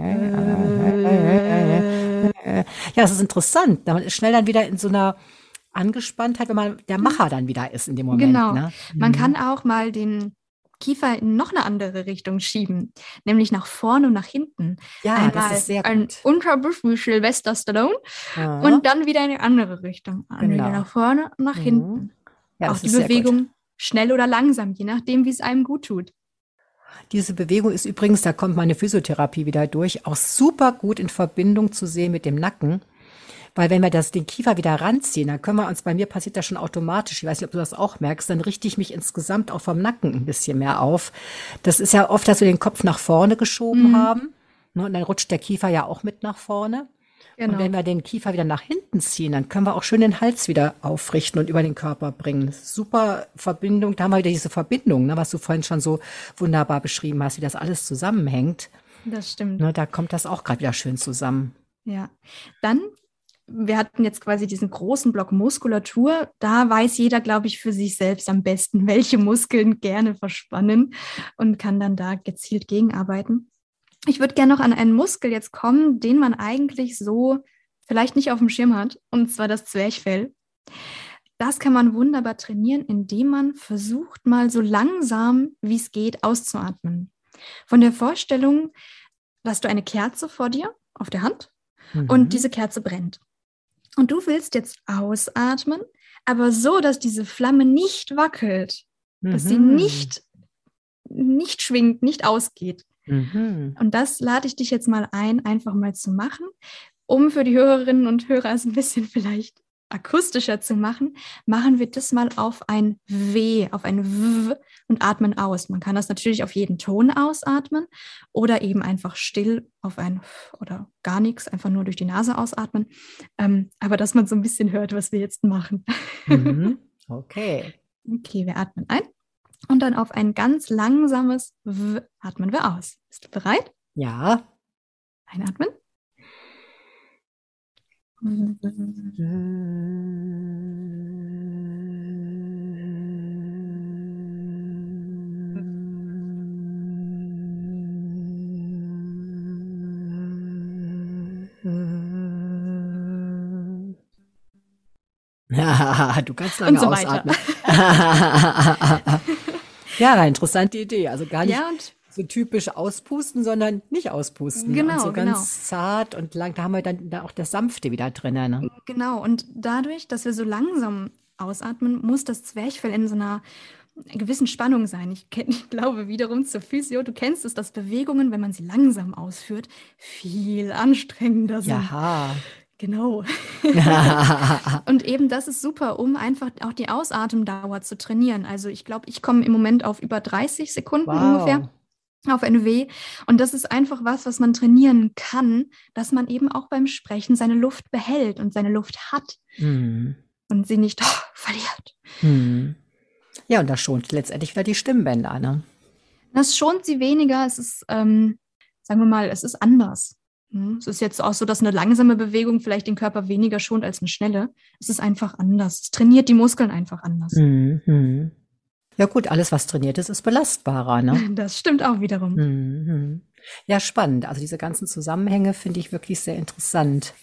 Ja, es ist interessant. Man ist schnell dann wieder in so einer Angespanntheit, wenn man der Macher dann wieder ist in dem Moment. Genau. Ne? Man kann auch mal den Kiefer in noch eine andere Richtung schieben, nämlich nach vorne und nach hinten. Ja, Einmal das ist sehr ein gut. Unterbiss wie Sylvester Stallone Ja. und dann wieder in die andere Richtung. Dann Genau. Wieder nach vorne und nach Mhm. hinten. Ja, auch das die ist sehr gut. Bewegung schnell oder langsam, je nachdem, wie es einem gut tut. Diese Bewegung ist übrigens, da kommt meine Physiotherapie wieder durch, auch super gut in Verbindung zu sehen mit dem Nacken. Weil wenn wir das, den Kiefer wieder ranziehen, dann können wir uns, bei mir passiert das schon automatisch, ich weiß nicht, ob du das auch merkst, dann richte ich mich insgesamt auch vom Nacken ein bisschen mehr auf. Das ist ja oft, dass wir den Kopf nach vorne geschoben Mhm. haben. Ne, und dann rutscht der Kiefer ja auch mit nach vorne. Genau. Und wenn wir den Kiefer wieder nach hinten ziehen, dann können wir auch schön den Hals wieder aufrichten und über den Körper bringen. Das ist super Verbindung, da haben wir wieder diese Verbindung, ne, was du vorhin schon so wunderbar beschrieben hast, wie das alles zusammenhängt. Das stimmt. Ne, da kommt das auch gerade wieder schön zusammen. Ja. Dann, wir hatten jetzt quasi diesen großen Block Muskulatur. Da weiß jeder, glaube ich, für sich selbst am besten, welche Muskeln gerne verspannen und kann dann da gezielt gegenarbeiten. Ich würde gerne noch an einen Muskel jetzt kommen, den man eigentlich so vielleicht nicht auf dem Schirm hat, und zwar das Zwerchfell. Das kann man wunderbar trainieren, indem man versucht, mal so langsam, wie es geht, auszuatmen. Von der Vorstellung, dass du eine Kerze vor dir auf der Hand Mhm. und diese Kerze brennt. Und du willst jetzt ausatmen, aber so, dass diese Flamme nicht wackelt, dass sie Mhm. nicht, nicht schwingt, nicht ausgeht. Mhm. Und das lade ich dich jetzt mal ein, einfach mal zu machen, um für die Hörerinnen und Hörer es ein bisschen vielleicht akustischer zu machen. Machen wir das mal auf ein W, auf ein W und atmen aus. Man kann das natürlich auf jeden Ton ausatmen oder eben einfach still auf ein F oder gar nichts, einfach nur durch die Nase ausatmen. Ähm, aber dass man so ein bisschen hört, was wir jetzt machen. Mhm. Okay. Okay, wir atmen ein. Und dann auf ein ganz langsames W atmen wir aus. Bist du bereit? Ja. Einatmen. Ja, du kannst lange Und so weiter. ausatmen. Ja, interessante Idee. Also gar nicht Ja, und so typisch auspusten, sondern nicht auspusten. Genau, und so genau. ganz zart und lang. Da haben wir dann da auch das Sanfte wieder drin. Ne? genau. Und dadurch, dass wir so langsam ausatmen, muss das Zwerchfell in so einer einer gewissen Spannung sein. Ich, kenn, ich glaube wiederum zur Physio, du kennst es, dass Bewegungen, wenn man sie langsam ausführt, viel anstrengender sind. Ja. Genau. Und eben das ist super, um einfach auch die Ausatemdauer zu trainieren. Also ich glaube, ich komme im Moment auf über dreißig Sekunden Wow. ungefähr auf N W. Und das ist einfach was, was man trainieren kann, dass man eben auch beim Sprechen seine Luft behält und seine Luft hat Mhm. und sie nicht oh, verliert. Mhm. Ja, und das schont letztendlich wieder die Stimmbänder, ne? Das schont sie weniger. Es ist, ähm, sagen wir mal, es ist anders. Hm? Es ist jetzt auch so, dass eine langsame Bewegung vielleicht den Körper weniger schont als eine schnelle. Es ist einfach anders. Es trainiert die Muskeln einfach anders. Mhm. Ja gut, alles, was trainiert ist, ist belastbarer, ne? Das stimmt auch wiederum. Mhm. Ja, spannend. Also diese ganzen Zusammenhänge finde ich wirklich sehr interessant.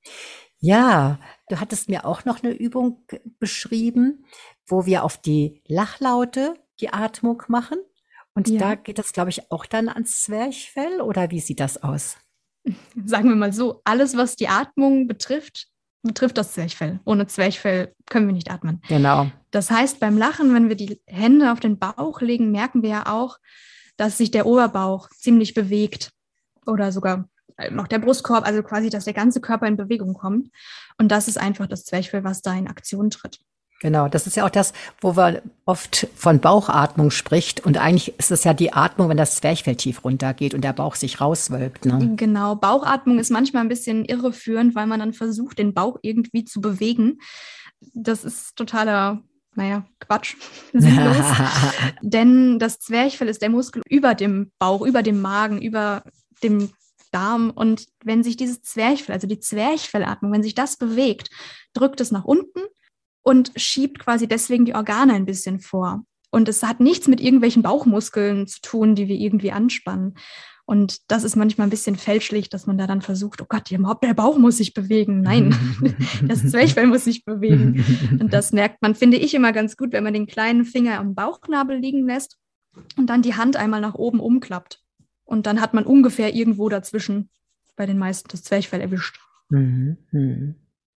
Ja, du hattest mir auch noch eine Übung g- beschrieben, wo wir auf die Lachlaute die Atmung machen. Und Ja. da geht das, glaube ich, auch dann ans Zwerchfell, oder wie sieht das aus? Sagen wir mal so, alles, was die Atmung betrifft, betrifft das Zwerchfell. Ohne Zwerchfell können wir nicht atmen. Genau. Das heißt, beim Lachen, wenn wir die Hände auf den Bauch legen, merken wir ja auch, dass sich der Oberbauch ziemlich bewegt oder sogar noch der Brustkorb, also quasi, dass der ganze Körper in Bewegung kommt. Und das ist einfach das Zwerchfell, was da in Aktion tritt. Genau, das ist ja auch das, wo man oft von Bauchatmung spricht. Und eigentlich ist es ja die Atmung, wenn das Zwerchfell tief runtergeht und der Bauch sich rauswölbt, ne? Genau, Bauchatmung ist manchmal ein bisschen irreführend, weil man dann versucht, den Bauch irgendwie zu bewegen. Das ist totaler, naja, Quatsch, sinnlos. Denn das Zwerchfell ist der Muskel über dem Bauch, über dem Magen, über dem Darm. Und wenn sich dieses Zwerchfell, also die Zwerchfellatmung, wenn sich das bewegt, drückt es nach unten und schiebt quasi deswegen die Organe ein bisschen vor. Und es hat nichts mit irgendwelchen Bauchmuskeln zu tun, die wir irgendwie anspannen. Und das ist manchmal ein bisschen fälschlich, dass man da dann versucht, oh Gott, der Bauch muss sich bewegen. Nein, das Zwerchfell muss sich bewegen. Und das merkt man, finde ich, immer ganz gut, wenn man den kleinen Finger am Bauchnabel liegen lässt und dann die Hand einmal nach oben umklappt. Und dann hat man ungefähr irgendwo dazwischen bei den meisten das Zwerchfell erwischt. Mhm.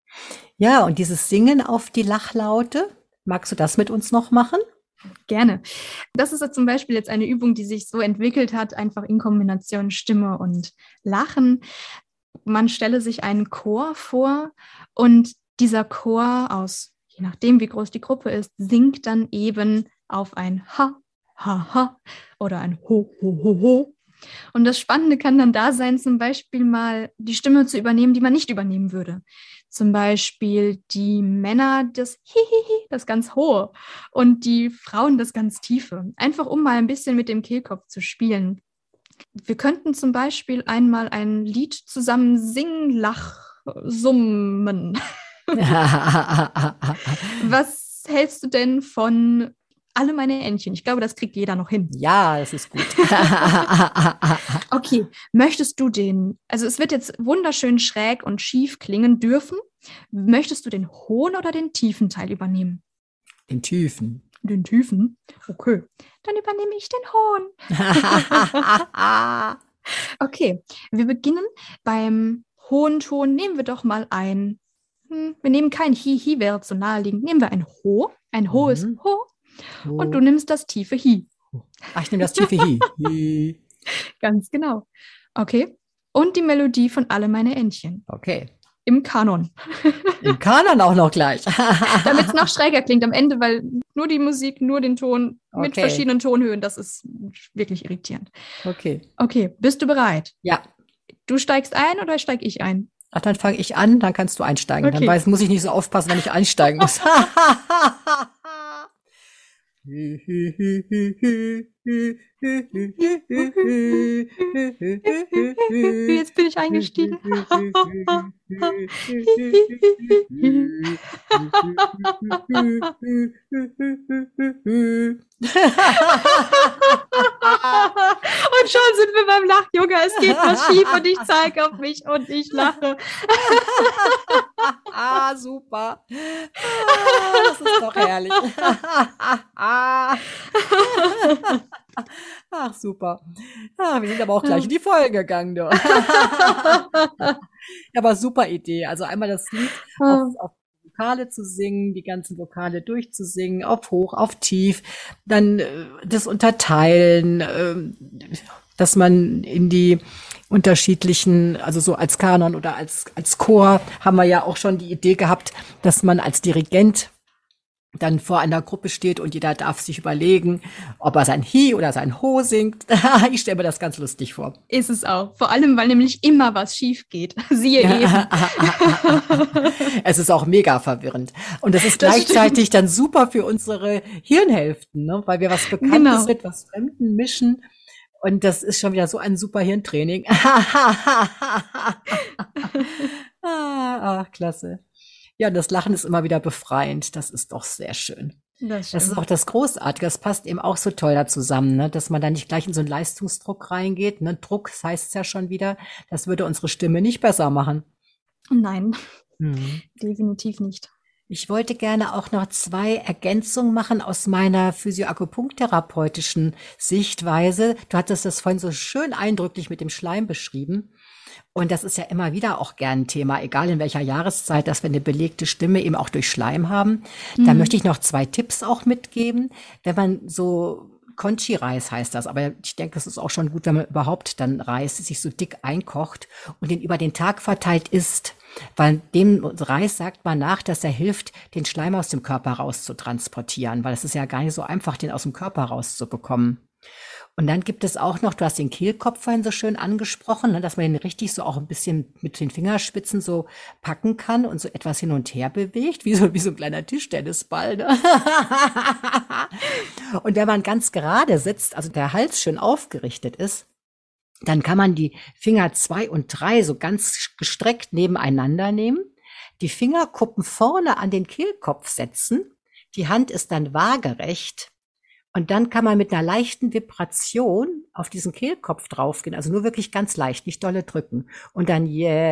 Ja, und dieses Singen auf die Lachlaute, magst du das mit uns noch machen? Gerne. Das ist zum Beispiel jetzt eine Übung, die sich so entwickelt hat, einfach in Kombination Stimme und Lachen. Man stelle sich einen Chor vor und dieser Chor aus, je nachdem wie groß die Gruppe ist, singt dann eben auf ein Ha, Ha, Ha oder ein Ho, Ho, Ho, Ho. Und das Spannende kann dann da sein, zum Beispiel mal die Stimme zu übernehmen, die man nicht übernehmen würde. Zum Beispiel die Männer das Hihihi, das ganz hohe und die Frauen das ganz tiefe. Einfach um mal ein bisschen mit dem Kehlkopf zu spielen. Wir könnten zum Beispiel einmal ein Lied zusammen singen, lach, summen. Was hältst du denn von Alle meine Entchen? Ich glaube, das kriegt jeder noch hin. Ja, das ist gut. Okay, möchtest du den, also es wird jetzt wunderschön schräg und schief klingen dürfen. Möchtest du den hohen oder den tiefen Teil übernehmen? Den Tiefen. Den tiefen? Okay, dann übernehme ich den hohen. Okay, wir beginnen beim hohen Ton. Nehmen wir doch mal ein, hm, wir nehmen kein Hi-Hi, wäre zu naheliegend. Nehmen wir ein Ho, ein hohes Mhm. Ho. Oh. Und du nimmst das tiefe Hi. Ach, ich nehme das tiefe Hi. Hi. Ganz genau. Okay. Und die Melodie von Alle meine Entchen. Okay. Im Kanon. Im Kanon auch noch gleich. Damit es noch schräger klingt am Ende, weil nur die Musik, nur den Ton mit Okay. verschiedenen Tonhöhen, das ist wirklich irritierend. Okay. Okay, bist du bereit? Ja. Du steigst ein oder steige ich ein? Ach, dann fange ich an, dann kannst du einsteigen. Okay. Dann weiß, muss ich nicht so aufpassen, wenn ich einsteigen muss. Jetzt bin ich eingestiegen. Und schon sind wir beim Lach-Yoga. Es geht was schief und ich zeige auf mich und ich lache. Ah, super. Ah, das ist doch herrlich. Ach, super. Ah, wir sind aber auch gleich in die Folge gegangen, du. Ja, aber super Idee. Also einmal das Lied auf, auf Vokale zu singen, die ganzen Vokale durchzusingen, auf hoch, auf tief, dann äh, das Unterteilen, äh, dass man in die unterschiedlichen, also so als Kanon oder als, als Chor haben wir ja auch schon die Idee gehabt, dass man als Dirigent dann vor einer Gruppe steht und jeder darf sich überlegen, ob er sein Hi oder sein Ho singt. Ich stelle mir das ganz lustig vor. Ist es auch. Vor allem, weil nämlich immer was schief geht. Siehe eben. Es ist auch mega verwirrend. Und das ist Das gleichzeitig dann super für unsere Hirnhälften, ne? Weil wir was Bekanntes Genau. mit was Fremden mischen. Und das ist schon wieder so ein super Hirntraining. Ah, ach, klasse. Ja, und das Lachen ist immer wieder befreiend. Das ist doch sehr schön. Das Das ist stimmt. auch das Großartige. Das passt eben auch so toll da zusammen, ne? Dass man da nicht gleich in so einen Leistungsdruck reingeht. Ne? Druck, das heißt ja schon wieder, das würde unsere Stimme nicht besser machen. Nein, Mhm. definitiv nicht. Ich wollte gerne auch noch zwei Ergänzungen machen aus meiner physio-akupunktherapeutischen Sichtweise. Du hattest das vorhin so schön eindrücklich mit dem Schleim beschrieben. Und das ist ja immer wieder auch gern ein Thema, egal in welcher Jahreszeit, dass wir eine belegte Stimme eben auch durch Schleim haben. Da Mhm. möchte ich noch zwei Tipps auch mitgeben. Wenn man so Conchi-Reis heißt das, aber ich denke, es ist auch schon gut, wenn man überhaupt dann Reis sich so dick einkocht und den über den Tag verteilt isst. Weil dem Reis sagt man nach, dass er hilft, den Schleim aus dem Körper rauszutransportieren, weil es ist ja gar nicht so einfach, den aus dem Körper rauszubekommen. Und dann gibt es auch noch, du hast den Kehlkopf vorhin so schön angesprochen, ne, dass man den richtig so auch ein bisschen mit den Fingerspitzen so packen kann und so etwas hin und her bewegt, wie so, wie so ein kleiner Tischtennisball. Ne? Und wenn man ganz gerade sitzt, also der Hals schön aufgerichtet ist, dann kann man die Finger zwei und drei so ganz gestreckt nebeneinander nehmen, die Fingerkuppen vorne an den Kehlkopf setzen, die Hand ist dann waagerecht und dann kann man mit einer leichten Vibration auf diesen Kehlkopf draufgehen, also nur wirklich ganz leicht, nicht dolle drücken und dann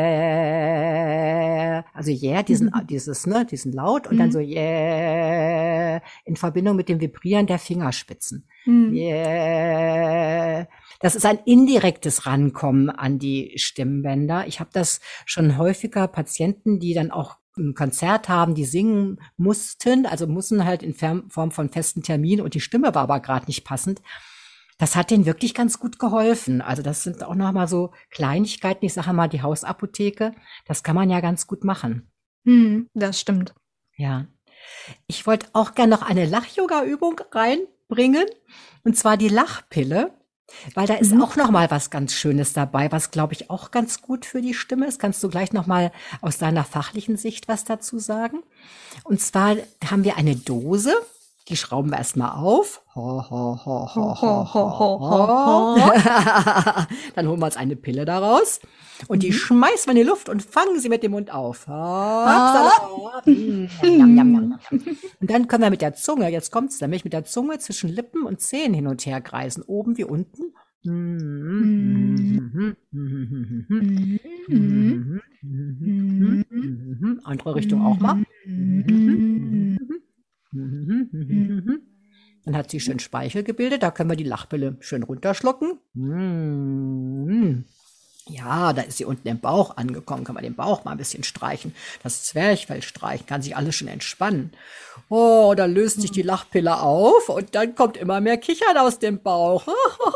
yeah, also yeah, diesen, Mhm. dieses, ne, diesen Laut und dann so yeah in Verbindung mit dem Vibrieren der Fingerspitzen. Mhm. Yeah. Das ist ein indirektes Rankommen an die Stimmbänder. Ich habe das schon häufiger Patienten, die dann auch ein Konzert haben, die singen mussten, also mussten halt in Form von festen Terminen und die Stimme war aber gerade nicht passend. Das hat denen wirklich ganz gut geholfen. Also das sind auch nochmal so Kleinigkeiten. Ich sage mal, die Hausapotheke, das kann man ja ganz gut machen. Mhm. Das stimmt. Ja. Ich wollte auch gerne noch eine Lach-Yoga-Übung reinbringen, und zwar die Lachpille. Weil da ist Mhm. auch noch mal was ganz Schönes dabei, was, glaube ich, auch ganz gut für die Stimme ist. Kannst du gleich noch mal aus deiner fachlichen Sicht was dazu sagen? Und zwar haben wir eine Dose, die schrauben wir erstmal auf. Ho, ho, ho, ho, ho, ho, ho. Dann holen wir uns eine Pille daraus und die Mhm. schmeißen wir in die Luft und fangen sie mit dem Mund auf. Ah. Hopsala. Mm, jam, jam, jam, jam. Und dann können wir mit der Zunge, jetzt kommt's nämlich, mit der Zunge zwischen Lippen und Zähnen hin und her kreisen, oben wie unten. Mhm. Mhm. Andere Richtung auch mal. Mhm. Dann hat sie schön Speichel gebildet, da können wir die Lachpille schön runterschlucken. Mm. Ja, da ist sie unten im Bauch angekommen, kann man den Bauch mal ein bisschen streichen. Das Zwerchfell streichen, kann sich alles schon entspannen. Oh, da löst sich die Lachpille auf und dann kommt immer mehr Kichern aus dem Bauch.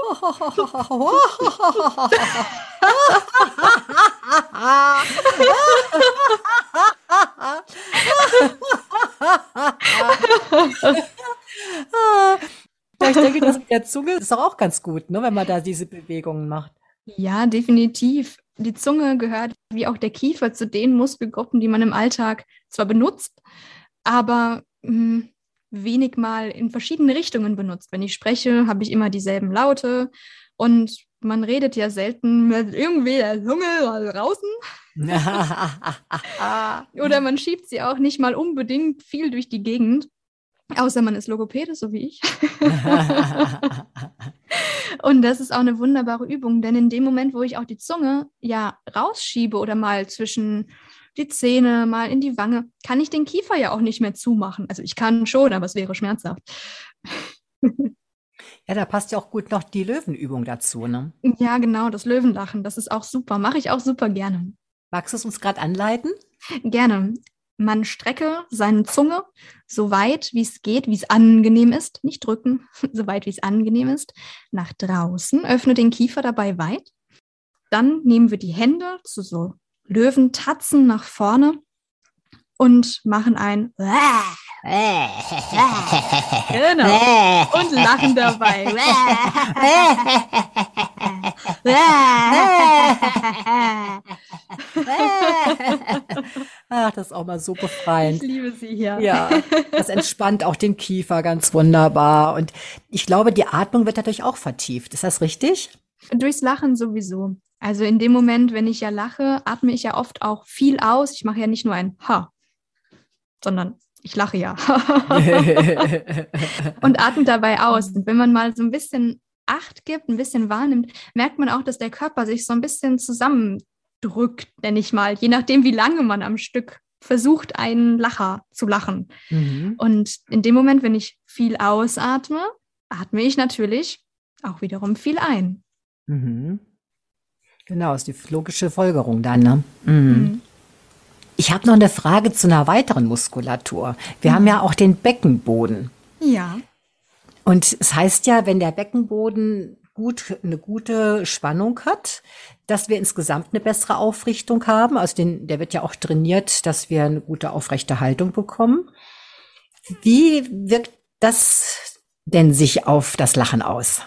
Ja, ich denke, das mit der Zunge ist doch auch ganz gut, ne, wenn man da diese Bewegungen macht. Ja, definitiv. Die Zunge gehört wie auch der Kiefer zu den Muskelgruppen, die man im Alltag zwar benutzt, aber mh, wenig mal in verschiedene Richtungen benutzt. Wenn ich spreche, habe ich immer dieselben Laute und man redet ja selten mit irgendwie der Zunge mal draußen oder man schiebt sie auch nicht mal unbedingt viel durch die Gegend, außer man ist Logopäde, so wie ich. Und das ist auch eine wunderbare Übung, denn in dem Moment, wo ich auch die Zunge ja rausschiebe oder mal zwischen die Zähne, mal in die Wange, kann ich den Kiefer ja auch nicht mehr zumachen. Also ich kann schon, aber es wäre schmerzhaft. Ja, da passt ja auch gut noch die Löwenübung dazu, ne? Ja, genau, das Löwenlachen, das ist auch super. Mache ich auch super gerne. Magst du es uns gerade anleiten? Gerne. man strecke seine Zunge so weit, wie es geht, wie es angenehm ist, nicht drücken, so weit, wie es angenehm ist, nach draußen, öffne den Kiefer dabei weit. Dann nehmen wir die Hände zu so Löwentatzen nach vorne und machen ein genau und lachen dabei. Ach, das ist auch mal so befreiend. Ich liebe sie hier. Ja, das entspannt auch den Kiefer ganz wunderbar. Und ich glaube, die Atmung wird dadurch auch vertieft. Ist das richtig? Durchs Lachen sowieso. Also in dem Moment, wenn ich ja lache, atme ich ja oft auch viel aus. Ich mache ja nicht nur ein Ha, sondern ich lache ja. Und atme dabei aus. Und wenn man mal so ein bisschen Acht gibt, ein bisschen wahrnimmt, merkt man auch, dass der Körper sich so ein bisschen zusammendrückt, nenne ich mal, je nachdem, wie lange man am Stück versucht, einen Lacher zu lachen. Mhm. Und in dem Moment, wenn ich viel ausatme, atme ich natürlich auch wiederum viel ein. Mhm. Genau, ist die logische Folgerung dann, ne? Mhm. Mhm. Ich habe noch eine Frage zu einer weiteren Muskulatur. Wir mhm. haben ja auch den Beckenboden. Ja. Und es heißt ja, wenn der Beckenboden gut, eine gute Spannung hat, dass wir insgesamt eine bessere Aufrichtung haben. Also den, der wird ja auch trainiert, dass wir eine gute aufrechte Haltung bekommen. Wie wirkt das denn sich auf das Lachen aus?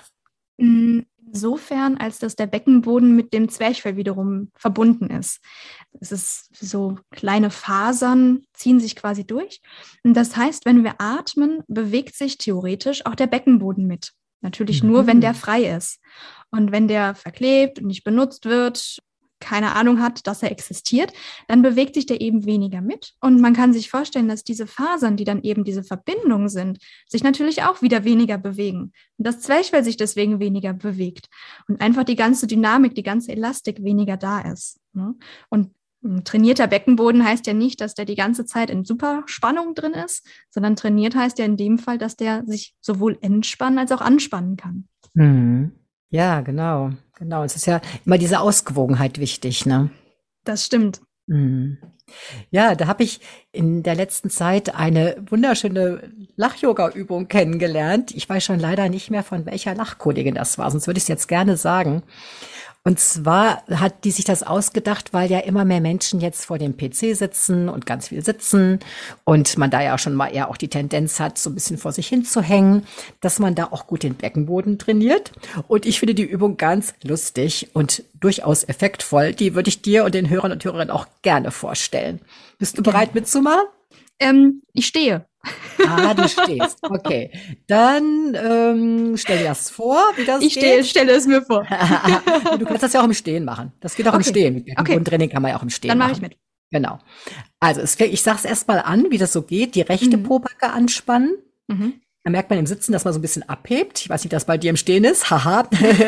Insofern, als dass der Beckenboden mit dem Zwerchfell wiederum verbunden ist. Es ist so, kleine Fasern ziehen sich quasi durch. Und das heißt, wenn wir atmen, bewegt sich theoretisch auch der Beckenboden mit. Natürlich nur, mhm. wenn der frei ist. Und wenn der verklebt und nicht benutzt wird, keine Ahnung hat, dass er existiert, dann bewegt sich der eben weniger mit. Und man kann sich vorstellen, dass diese Fasern, die dann eben diese Verbindung sind, sich natürlich auch wieder weniger bewegen. Und das Zwerchfell sich deswegen weniger bewegt. Und einfach die ganze Dynamik, die ganze Elastik weniger da ist. Und ein trainierter Beckenboden heißt ja nicht, dass der die ganze Zeit in Superspannung drin ist, sondern trainiert heißt ja in dem Fall, dass der sich sowohl entspannen als auch anspannen kann. Mhm. Ja, genau. Genau. Es ist ja immer diese Ausgewogenheit wichtig, ne? Das stimmt. Mhm. Ja, da habe ich in der letzten Zeit eine wunderschöne Lach-Yoga-Übung kennengelernt. Ich weiß schon leider nicht mehr, von welcher Lachkollegin das war, sonst würde ich es jetzt gerne sagen. Und zwar hat die sich das ausgedacht, weil ja immer mehr Menschen jetzt vor dem P C sitzen und ganz viel sitzen und man da ja schon mal eher auch die Tendenz hat, so ein bisschen vor sich hinzuhängen, dass man da auch gut den Beckenboden trainiert. Und ich finde die Übung ganz lustig und durchaus effektvoll. Die würde ich dir und den Hörern und Hörerinnen auch gerne vorstellen. Bist du bereit mitzumachen? Ähm, ich stehe. Ah, du stehst. Okay. Dann ähm, stell dir das vor, wie das ich geht. Ich stehe, stelle es mir vor. Du kannst das ja auch im Stehen machen. Das geht auch okay. im Stehen. Mit Beckenbodentraining okay. kann man ja auch im Stehen Dann machen. mache ich mit. Genau. Also es, ich sage es erst mal an, wie das so geht. Die rechte mhm. Pobacke anspannen. Mhm. Da merkt man im Sitzen, dass man so ein bisschen abhebt. Ich weiß nicht, dass bei dir im Stehen ist. Haha.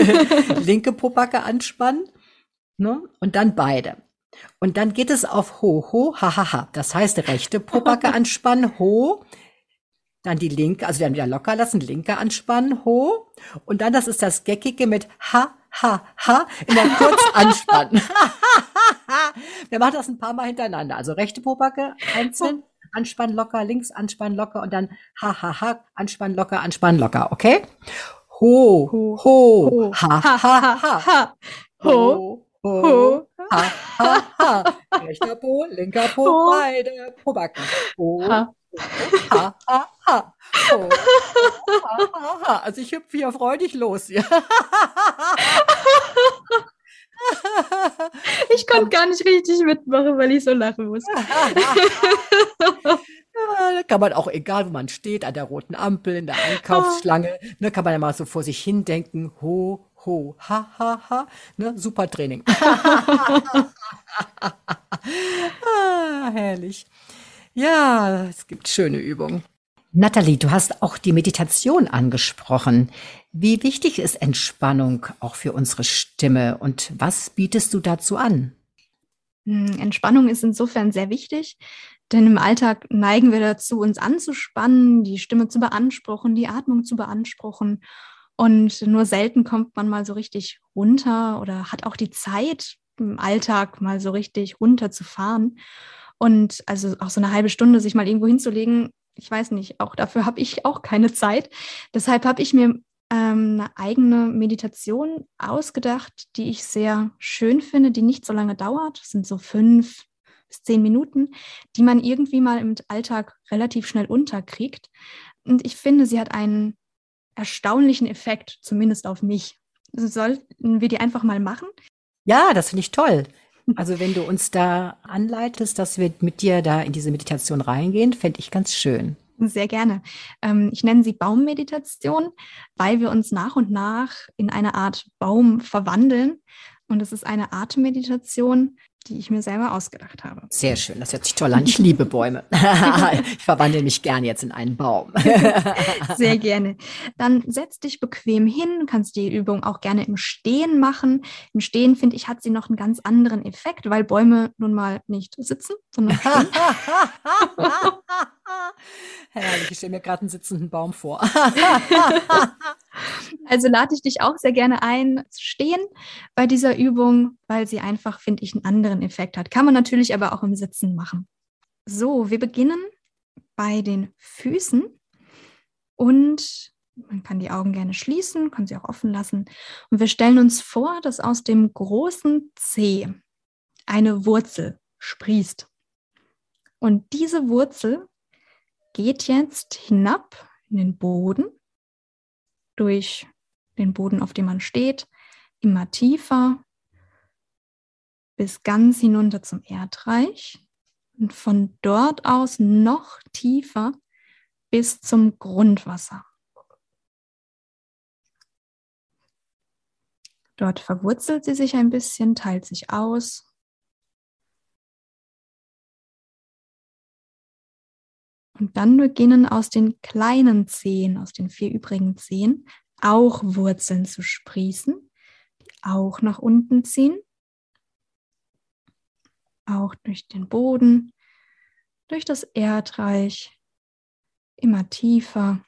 Linke Pobacke anspannen. Ne? Und dann beide. Und dann geht es auf ho, ho, ha, ha, ha. Das heißt, rechte Pobacke anspannen, ho. Dann die linke, also dann wieder locker lassen, linke anspannen, ho. Und dann, das ist das Geckige mit ha, ha, ha, in der kurz anspannen. Wir machen das ein paar Mal hintereinander. Also rechte Pobacke einzeln, anspannen locker, links anspannen locker und dann ha, ha, ha, anspannen locker, anspannen locker, okay? Ho, ho, ho ha, ha, ha, ha. Ho, ho, ha, ha, ha. Rechter Po, linker Po, ho. Beide Pobacken. Ho, ha, ha, ha, ha. Ho, ha, ha, ha. Also ich hüpfe hier freudig los. Ja. Ich konnte gar nicht richtig mitmachen, weil ich so lachen muss. Ja, da kann man auch, egal wo man steht, an der roten Ampel, in der Einkaufsschlange, ne, kann man ja mal so vor sich hin denken, ho, ho, ha, ha, ha, ne, super Training. Ah, herrlich. Ja, es gibt schöne Übungen. Nathalie, du hast auch die Meditation angesprochen. Wie wichtig ist Entspannung auch für unsere Stimme und was bietest du dazu an? Entspannung ist insofern sehr wichtig, denn im Alltag neigen wir dazu, uns anzuspannen, die Stimme zu beanspruchen, die Atmung zu beanspruchen. Und nur selten kommt man mal so richtig runter oder hat auch die Zeit, im Alltag mal so richtig runterzufahren. Und also auch so eine halbe Stunde sich mal irgendwo hinzulegen, ich weiß nicht, auch dafür habe ich auch keine Zeit. Deshalb habe ich mir ähm, eine eigene Meditation ausgedacht, die ich sehr schön finde, die nicht so lange dauert. Das sind so fünf bis zehn Minuten, die man irgendwie mal im Alltag relativ schnell unterkriegt. Und ich finde, sie hat einen erstaunlichen Effekt, zumindest auf mich. Sollten wir die einfach mal machen? Ja, das finde ich toll. Also wenn du uns da anleitest, dass wir mit dir da in diese Meditation reingehen, fände ich ganz schön. Sehr gerne. Ähm, ich nenne sie Baummeditation, weil wir uns nach und nach in eine Art Baum verwandeln. Und es ist eine Atemmeditation, die ich mir selber ausgedacht habe. Sehr schön, das hört sich toll an. Ich liebe Bäume. Ich verwandle mich gern jetzt in einen Baum. Sehr gerne. Dann setz dich bequem hin, du kannst die Übung auch gerne im Stehen machen. Im Stehen, finde ich, hat sie noch einen ganz anderen Effekt, weil Bäume nun mal nicht sitzen, sondern stehen. Herrlich, ich stelle mir gerade einen sitzenden Baum vor. Also lade ich dich auch sehr gerne ein, zu stehen bei dieser Übung, weil sie einfach, finde ich, einen anderen Effekt hat. Kann man natürlich aber auch im Sitzen machen. So, wir beginnen bei den Füßen und man kann die Augen gerne schließen, kann sie auch offen lassen. Und wir stellen uns vor, dass aus dem großen Zeh eine Wurzel sprießt. Und diese Wurzel geht jetzt hinab in den Boden, durch den Boden, auf dem man steht, immer tiefer, bis ganz hinunter zum Erdreich und von dort aus noch tiefer bis zum Grundwasser. Dort verwurzelt sie sich ein bisschen, teilt sich aus. Und dann beginnen aus den kleinen Zehen, aus den vier übrigen Zehen, auch Wurzeln zu sprießen, die auch nach unten ziehen, auch durch den Boden, durch das Erdreich, immer tiefer,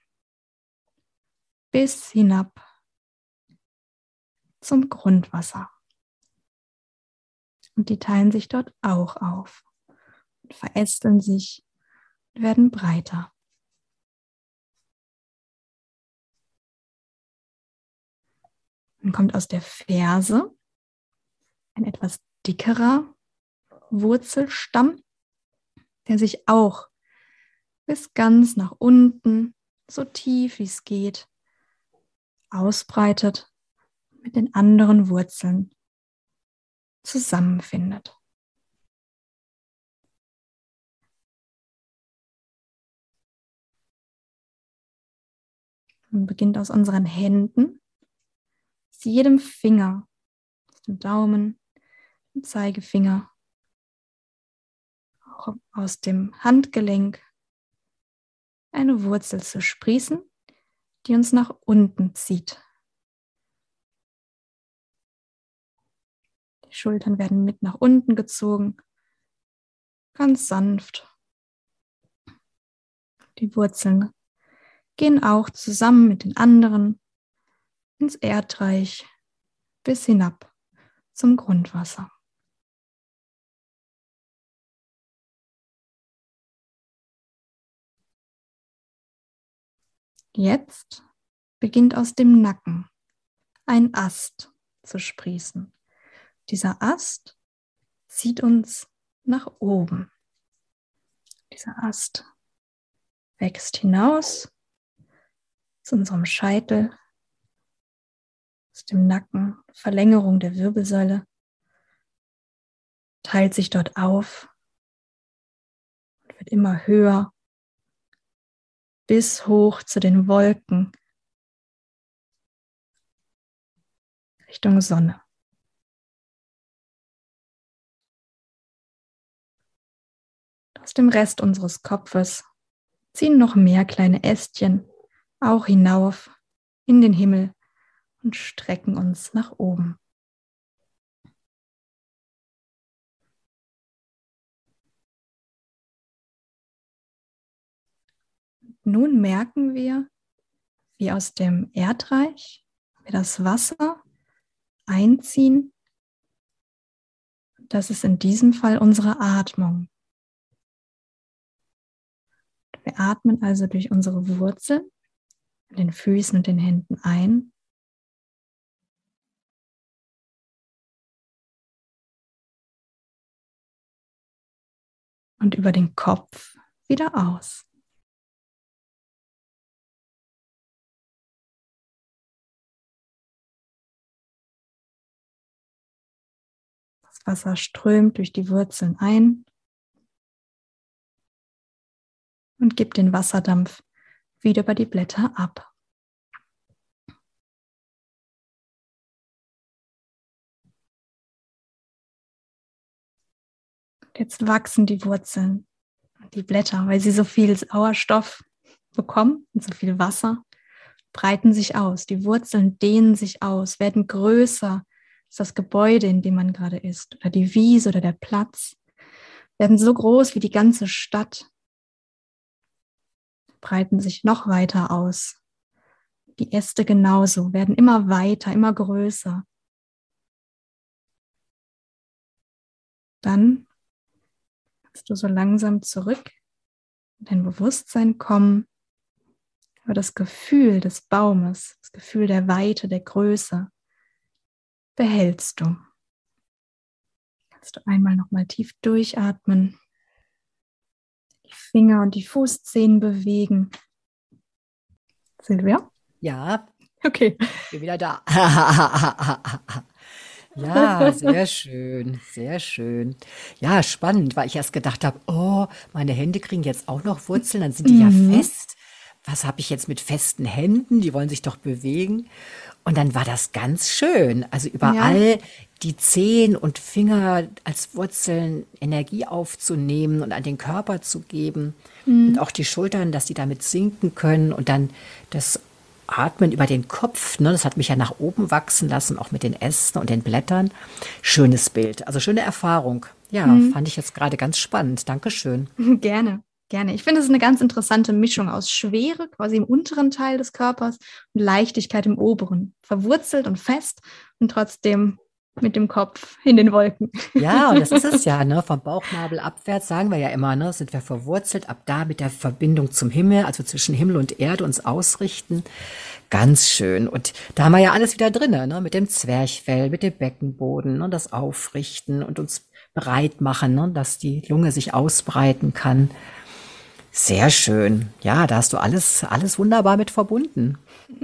bis hinab zum Grundwasser. Und die teilen sich dort auch auf und verästeln sich und werden breiter. Dann kommt aus der Ferse ein etwas dickerer Wurzelstamm, der sich auch bis ganz nach unten, so tief wie es geht, ausbreitet, mit den anderen Wurzeln zusammenfindet. Und beginnt aus unseren Händen, aus jedem Finger, aus dem Daumen, dem Zeigefinger, auch aus dem Handgelenk, eine Wurzel zu sprießen, die uns nach unten zieht. Die Schultern werden mit nach unten gezogen, ganz sanft. Die Wurzeln gehen auch zusammen mit den anderen ins Erdreich bis hinab zum Grundwasser. Jetzt beginnt aus dem Nacken ein Ast zu sprießen. Dieser Ast zieht uns nach oben. Dieser Ast wächst hinaus zu unserem Scheitel, aus dem Nacken, Verlängerung der Wirbelsäule, teilt sich dort auf und wird immer höher bis hoch zu den Wolken Richtung Sonne. Aus dem Rest unseres Kopfes ziehen noch mehr kleine Ästchen auch hinauf in den Himmel und strecken uns nach oben. Nun merken wir, wie aus dem Erdreich wir das Wasser einziehen. Das ist in diesem Fall unsere Atmung. Wir atmen also durch unsere Wurzeln, den Füßen und den Händen ein. Und über den Kopf wieder aus. Das Wasser strömt durch die Wurzeln ein und gibt den Wasserdampf wieder über die Blätter ab. Jetzt wachsen die Wurzeln und die Blätter, weil sie so viel Sauerstoff bekommen und so viel Wasser, breiten sich aus. Die Wurzeln dehnen sich aus, werden größer als das Gebäude, in dem man gerade ist, oder die Wiese oder der Platz, werden so groß wie die ganze Stadt, breiten sich noch weiter aus. Die Äste genauso, werden immer weiter, immer größer. Dann kannst du so langsam zurück in dein Bewusstsein kommen, aber das Gefühl des Baumes, das Gefühl der Weite, der Größe, behältst du. Kannst du einmal nochmal tief durchatmen, die Finger und die Fußzehen bewegen. Silvia? Ja, Okay. ich bin wieder da. Ja, sehr schön, sehr schön. Ja, spannend, weil ich erst gedacht habe, oh, meine Hände kriegen jetzt auch noch Wurzeln, dann sind die ja Mhm. fest. Was habe ich jetzt mit festen Händen? Die wollen sich doch bewegen. Und dann war das ganz schön. Also überall die Zehen und Finger als Wurzeln Energie aufzunehmen und an den Körper zu geben. Und auch die Schultern, dass die damit sinken können. Und dann das Atmen über den Kopf, ne? Das hat mich ja nach oben wachsen lassen, auch mit den Ästen und den Blättern. Schönes Bild, also schöne Erfahrung. Ja, fand ich jetzt gerade ganz spannend. Dankeschön. Gerne, gerne. Ich finde, es ist eine ganz interessante Mischung aus Schwere, quasi im unteren Teil des Körpers, und Leichtigkeit im oberen. Verwurzelt und fest und trotzdem mit dem Kopf in den Wolken. Ja, und das ist es ja, ne? Vom Bauchnabel abwärts sagen wir ja immer, ne? Sind wir verwurzelt, ab da mit der Verbindung zum Himmel, also zwischen Himmel und Erde uns ausrichten. Ganz schön. Und da haben wir ja alles wieder drin, ne? Mit dem Zwerchfell, mit dem Beckenboden, ne? Das Aufrichten und uns bereit machen, ne? Dass die Lunge sich ausbreiten kann. Sehr schön. Ja, da hast du alles, alles wunderbar mit verbunden.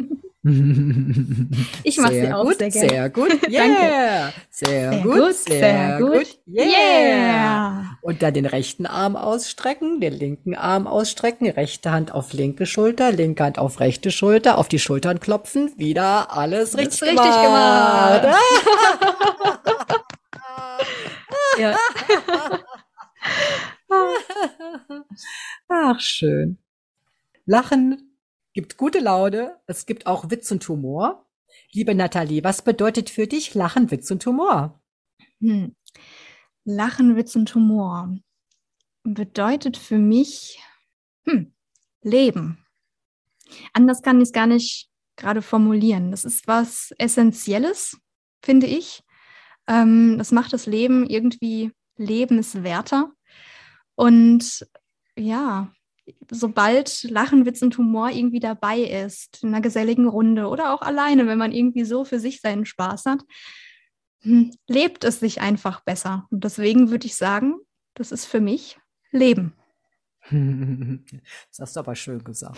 Ich mache sie Sehr auch gut, sehr gerne. sehr gut, Danke. yeah, sehr Sehr gut, gut, sehr sehr gut, gut. yeah. Yeah. Und dann den rechten Arm ausstrecken, den linken Arm ausstrecken, rechte Hand auf linke Schulter, linke Hand auf rechte Schulter, auf die Schultern klopfen, wieder alles Das richtig ist richtig gemacht. gemacht. Ja. Ach, schön. Lachen gibt gute Laune, es gibt auch Witz und Humor. Liebe Nathalie, was bedeutet für dich Lachen, Witz und Humor? Hm. Lachen, Witz und Humor bedeutet für mich hm, Leben. Anders kann ich es gar nicht gerade formulieren. Das ist was Essentielles, finde ich. Ähm, das macht das Leben irgendwie lebenswerter. Und ja, sobald Lachen, Witz und Humor irgendwie dabei ist, in einer geselligen Runde oder auch alleine, wenn man irgendwie so für sich seinen Spaß hat, hm, lebt es sich einfach besser. Und deswegen würde ich sagen, das ist für mich Leben. Das hast du aber schön gesagt.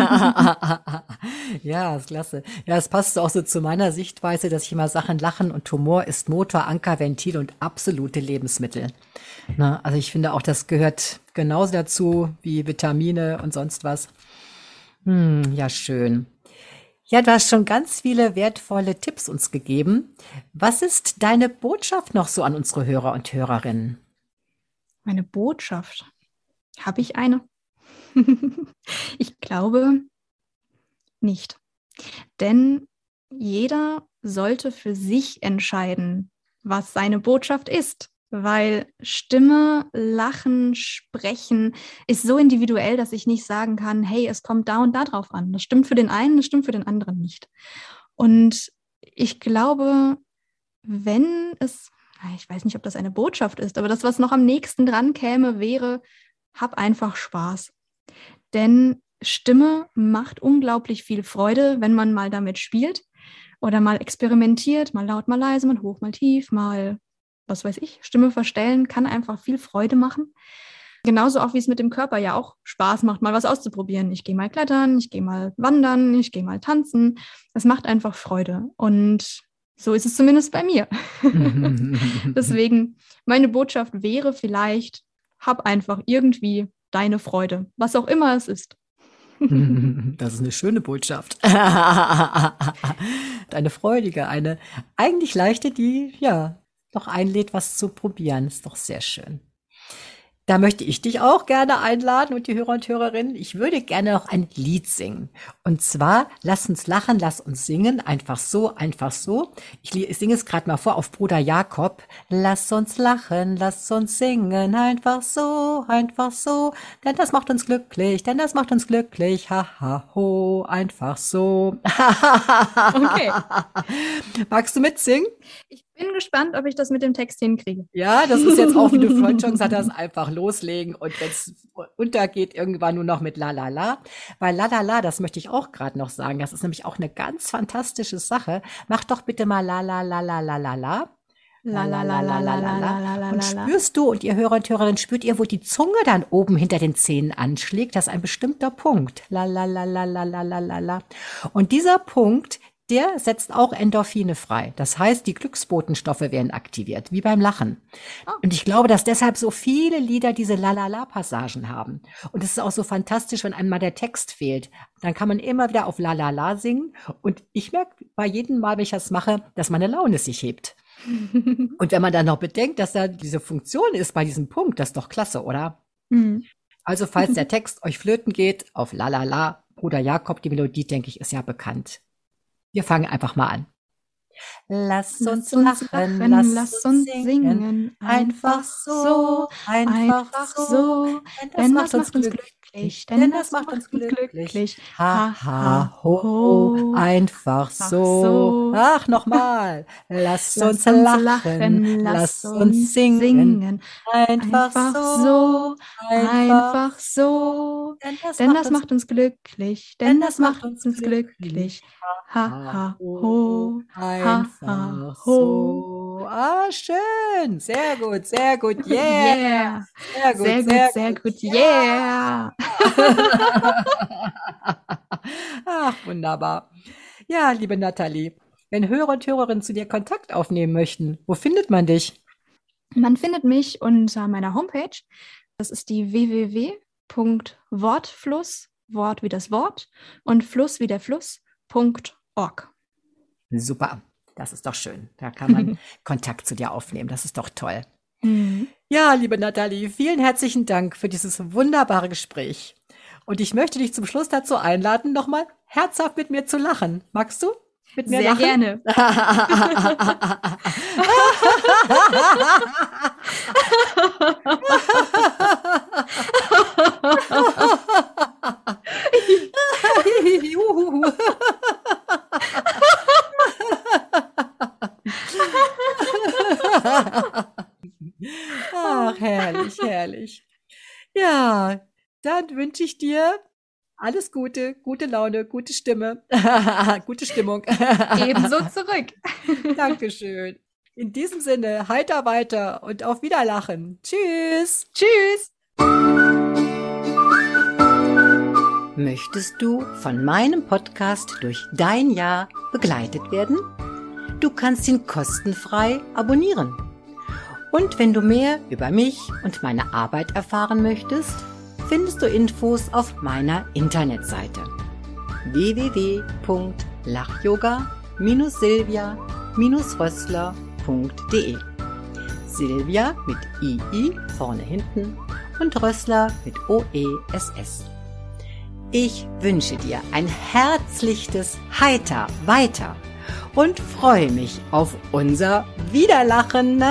Ja, ist klasse. Ja, es passt auch so zu meiner Sichtweise, dass ich immer sage, Lachen und Humor ist Motor, Anker, Ventil und absolute Lebensmittel. Na, also ich finde auch, das gehört genauso dazu wie Vitamine und sonst was. Hm, ja, schön. Ja, du hast schon ganz viele wertvolle Tipps uns gegeben. Was ist deine Botschaft noch so an unsere Hörer und Hörerinnen? Meine Botschaft. Habe ich eine? Ich glaube nicht. Denn jeder sollte für sich entscheiden, was seine Botschaft ist. Weil Stimme, Lachen, Sprechen ist so individuell, dass ich nicht sagen kann, hey, es kommt da und da drauf an. Das stimmt für den einen, das stimmt für den anderen nicht. Und ich glaube, wenn es, ich weiß nicht, ob das eine Botschaft ist, aber das, was noch am nächsten dran käme, wäre, hab einfach Spaß. denn Stimme macht unglaublich viel Freude, wenn man mal damit spielt oder mal experimentiert, mal laut, mal leise, mal hoch, mal tief, mal, was weiß ich, Stimme verstellen kann einfach viel Freude machen. Genauso auch, wie es mit dem Körper ja auch Spaß macht, mal was auszuprobieren. Ich gehe mal klettern, ich gehe mal wandern, ich gehe mal tanzen. Das macht einfach Freude. Und so ist es zumindest bei mir. Deswegen, meine Botschaft wäre vielleicht, hab einfach irgendwie deine Freude, was auch immer es ist. Das ist eine schöne Botschaft. Eine freudige, eine eigentlich leichte, die ja doch einlädt, was zu probieren. Ist doch sehr schön. Da möchte ich dich auch gerne einladen und die Hörer und Hörerinnen. Ich würde gerne noch ein Lied singen. Und zwar, lass uns lachen, lass uns singen. Einfach so, einfach so. Ich, ich singe es gerade mal vor auf Bruder Jakob. Lass uns lachen, lass uns singen. Einfach so, einfach so. Denn das macht uns glücklich, denn das macht uns glücklich. Ha, ha, ho, einfach so. Okay. Magst du mitsingen? Ich bin gespannt, ob ich das mit dem Text hinkriege. Ja, das ist jetzt auch, wie du vorhin schon gesagt hast, einfach loslegen und wenn es untergeht, irgendwann nur noch mit La La La. Weil La La La, das möchte ich auch gerade noch sagen, das ist nämlich auch eine ganz fantastische Sache. Mach doch bitte mal La La La La La La La. La la la la la la la la. Und spürst du, und ihr Hörer und Hörerinnen, spürt ihr, wo die Zunge dann oben hinter den Zähnen anschlägt? Das ist ein bestimmter Punkt. La la la la la la la la la. Und dieser Punkt, der setzt auch Endorphine frei. Das heißt, die Glücksbotenstoffe werden aktiviert, wie beim Lachen. Oh. Und ich glaube, dass deshalb so viele Lieder diese La-La-La-Passagen haben. Und es ist auch so fantastisch, wenn einem mal der Text fehlt. Dann kann man immer wieder auf La-La-La singen. Und ich merke bei jedem Mal, wenn ich das mache, dass meine Laune sich hebt. Und wenn man dann noch bedenkt, dass da diese Funktion ist bei diesem Punkt, das ist doch klasse, oder? Mhm. Also, falls der Text euch flöten geht, auf La-La-La, Bruder Jakob, die Melodie, denke ich, ist ja bekannt. Wir fangen einfach mal an. Lass uns, lass uns lachen, lachen, lass, lass uns singen, singen. Einfach so, einfach, einfach so, denn das, das macht uns glücklich, denn das macht uns glücklich. Ha, ha, ho, ho, einfach so. Ach, nochmal. Lass, lass uns lachen, lachen, lass uns singen, singen. Einfach, einfach so, einfach so, denn das, denn das macht uns glücklich, denn das macht uns glücklich. Ha, ha, ho, einfach so. Ah, schön. Sehr gut, sehr gut, yeah. yeah. Sehr gut, sehr, sehr gut, sehr gut, gut, yeah. Ach, wunderbar. Ja, liebe Nathalie, wenn Hörer und Hörerinnen zu dir Kontakt aufnehmen möchten, wo findet man dich? Man findet mich unter meiner Homepage. Das ist die w w w punkt wortfluss, Wort wie das Wort und Fluss wie der Fluss, Punkt org. Super, das ist doch schön. Da kann man Kontakt zu dir aufnehmen. Das ist doch toll. Mhm. Ja, liebe Nathalie, vielen herzlichen Dank für dieses wunderbare Gespräch. Und ich möchte dich zum Schluss dazu einladen, nochmal herzhaft mit mir zu lachen. Magst du mit mir Sehr lachen? Gerne. Ach, herrlich, herrlich. Ja, dann wünsche ich dir alles Gute, gute Laune, gute Stimme, gute Stimmung. Ebenso zurück. Dankeschön. In diesem Sinne, heiter weiter und auf Wiederlachen. Tschüss. Tschüss. Möchtest du von meinem Podcast durch dein Jahr begleitet werden? Du kannst ihn kostenfrei abonnieren. Und wenn du mehr über mich und meine Arbeit erfahren möchtest, findest du Infos auf meiner Internetseite w w w punkt lachyoga Bindestrich silvia Bindestrich rössler punkt de. Silvia mit I I vorne hinten und Rössler mit O E S S. Ich wünsche dir ein herzliches Heiter weiter und freue mich auf unser Wiederlachen.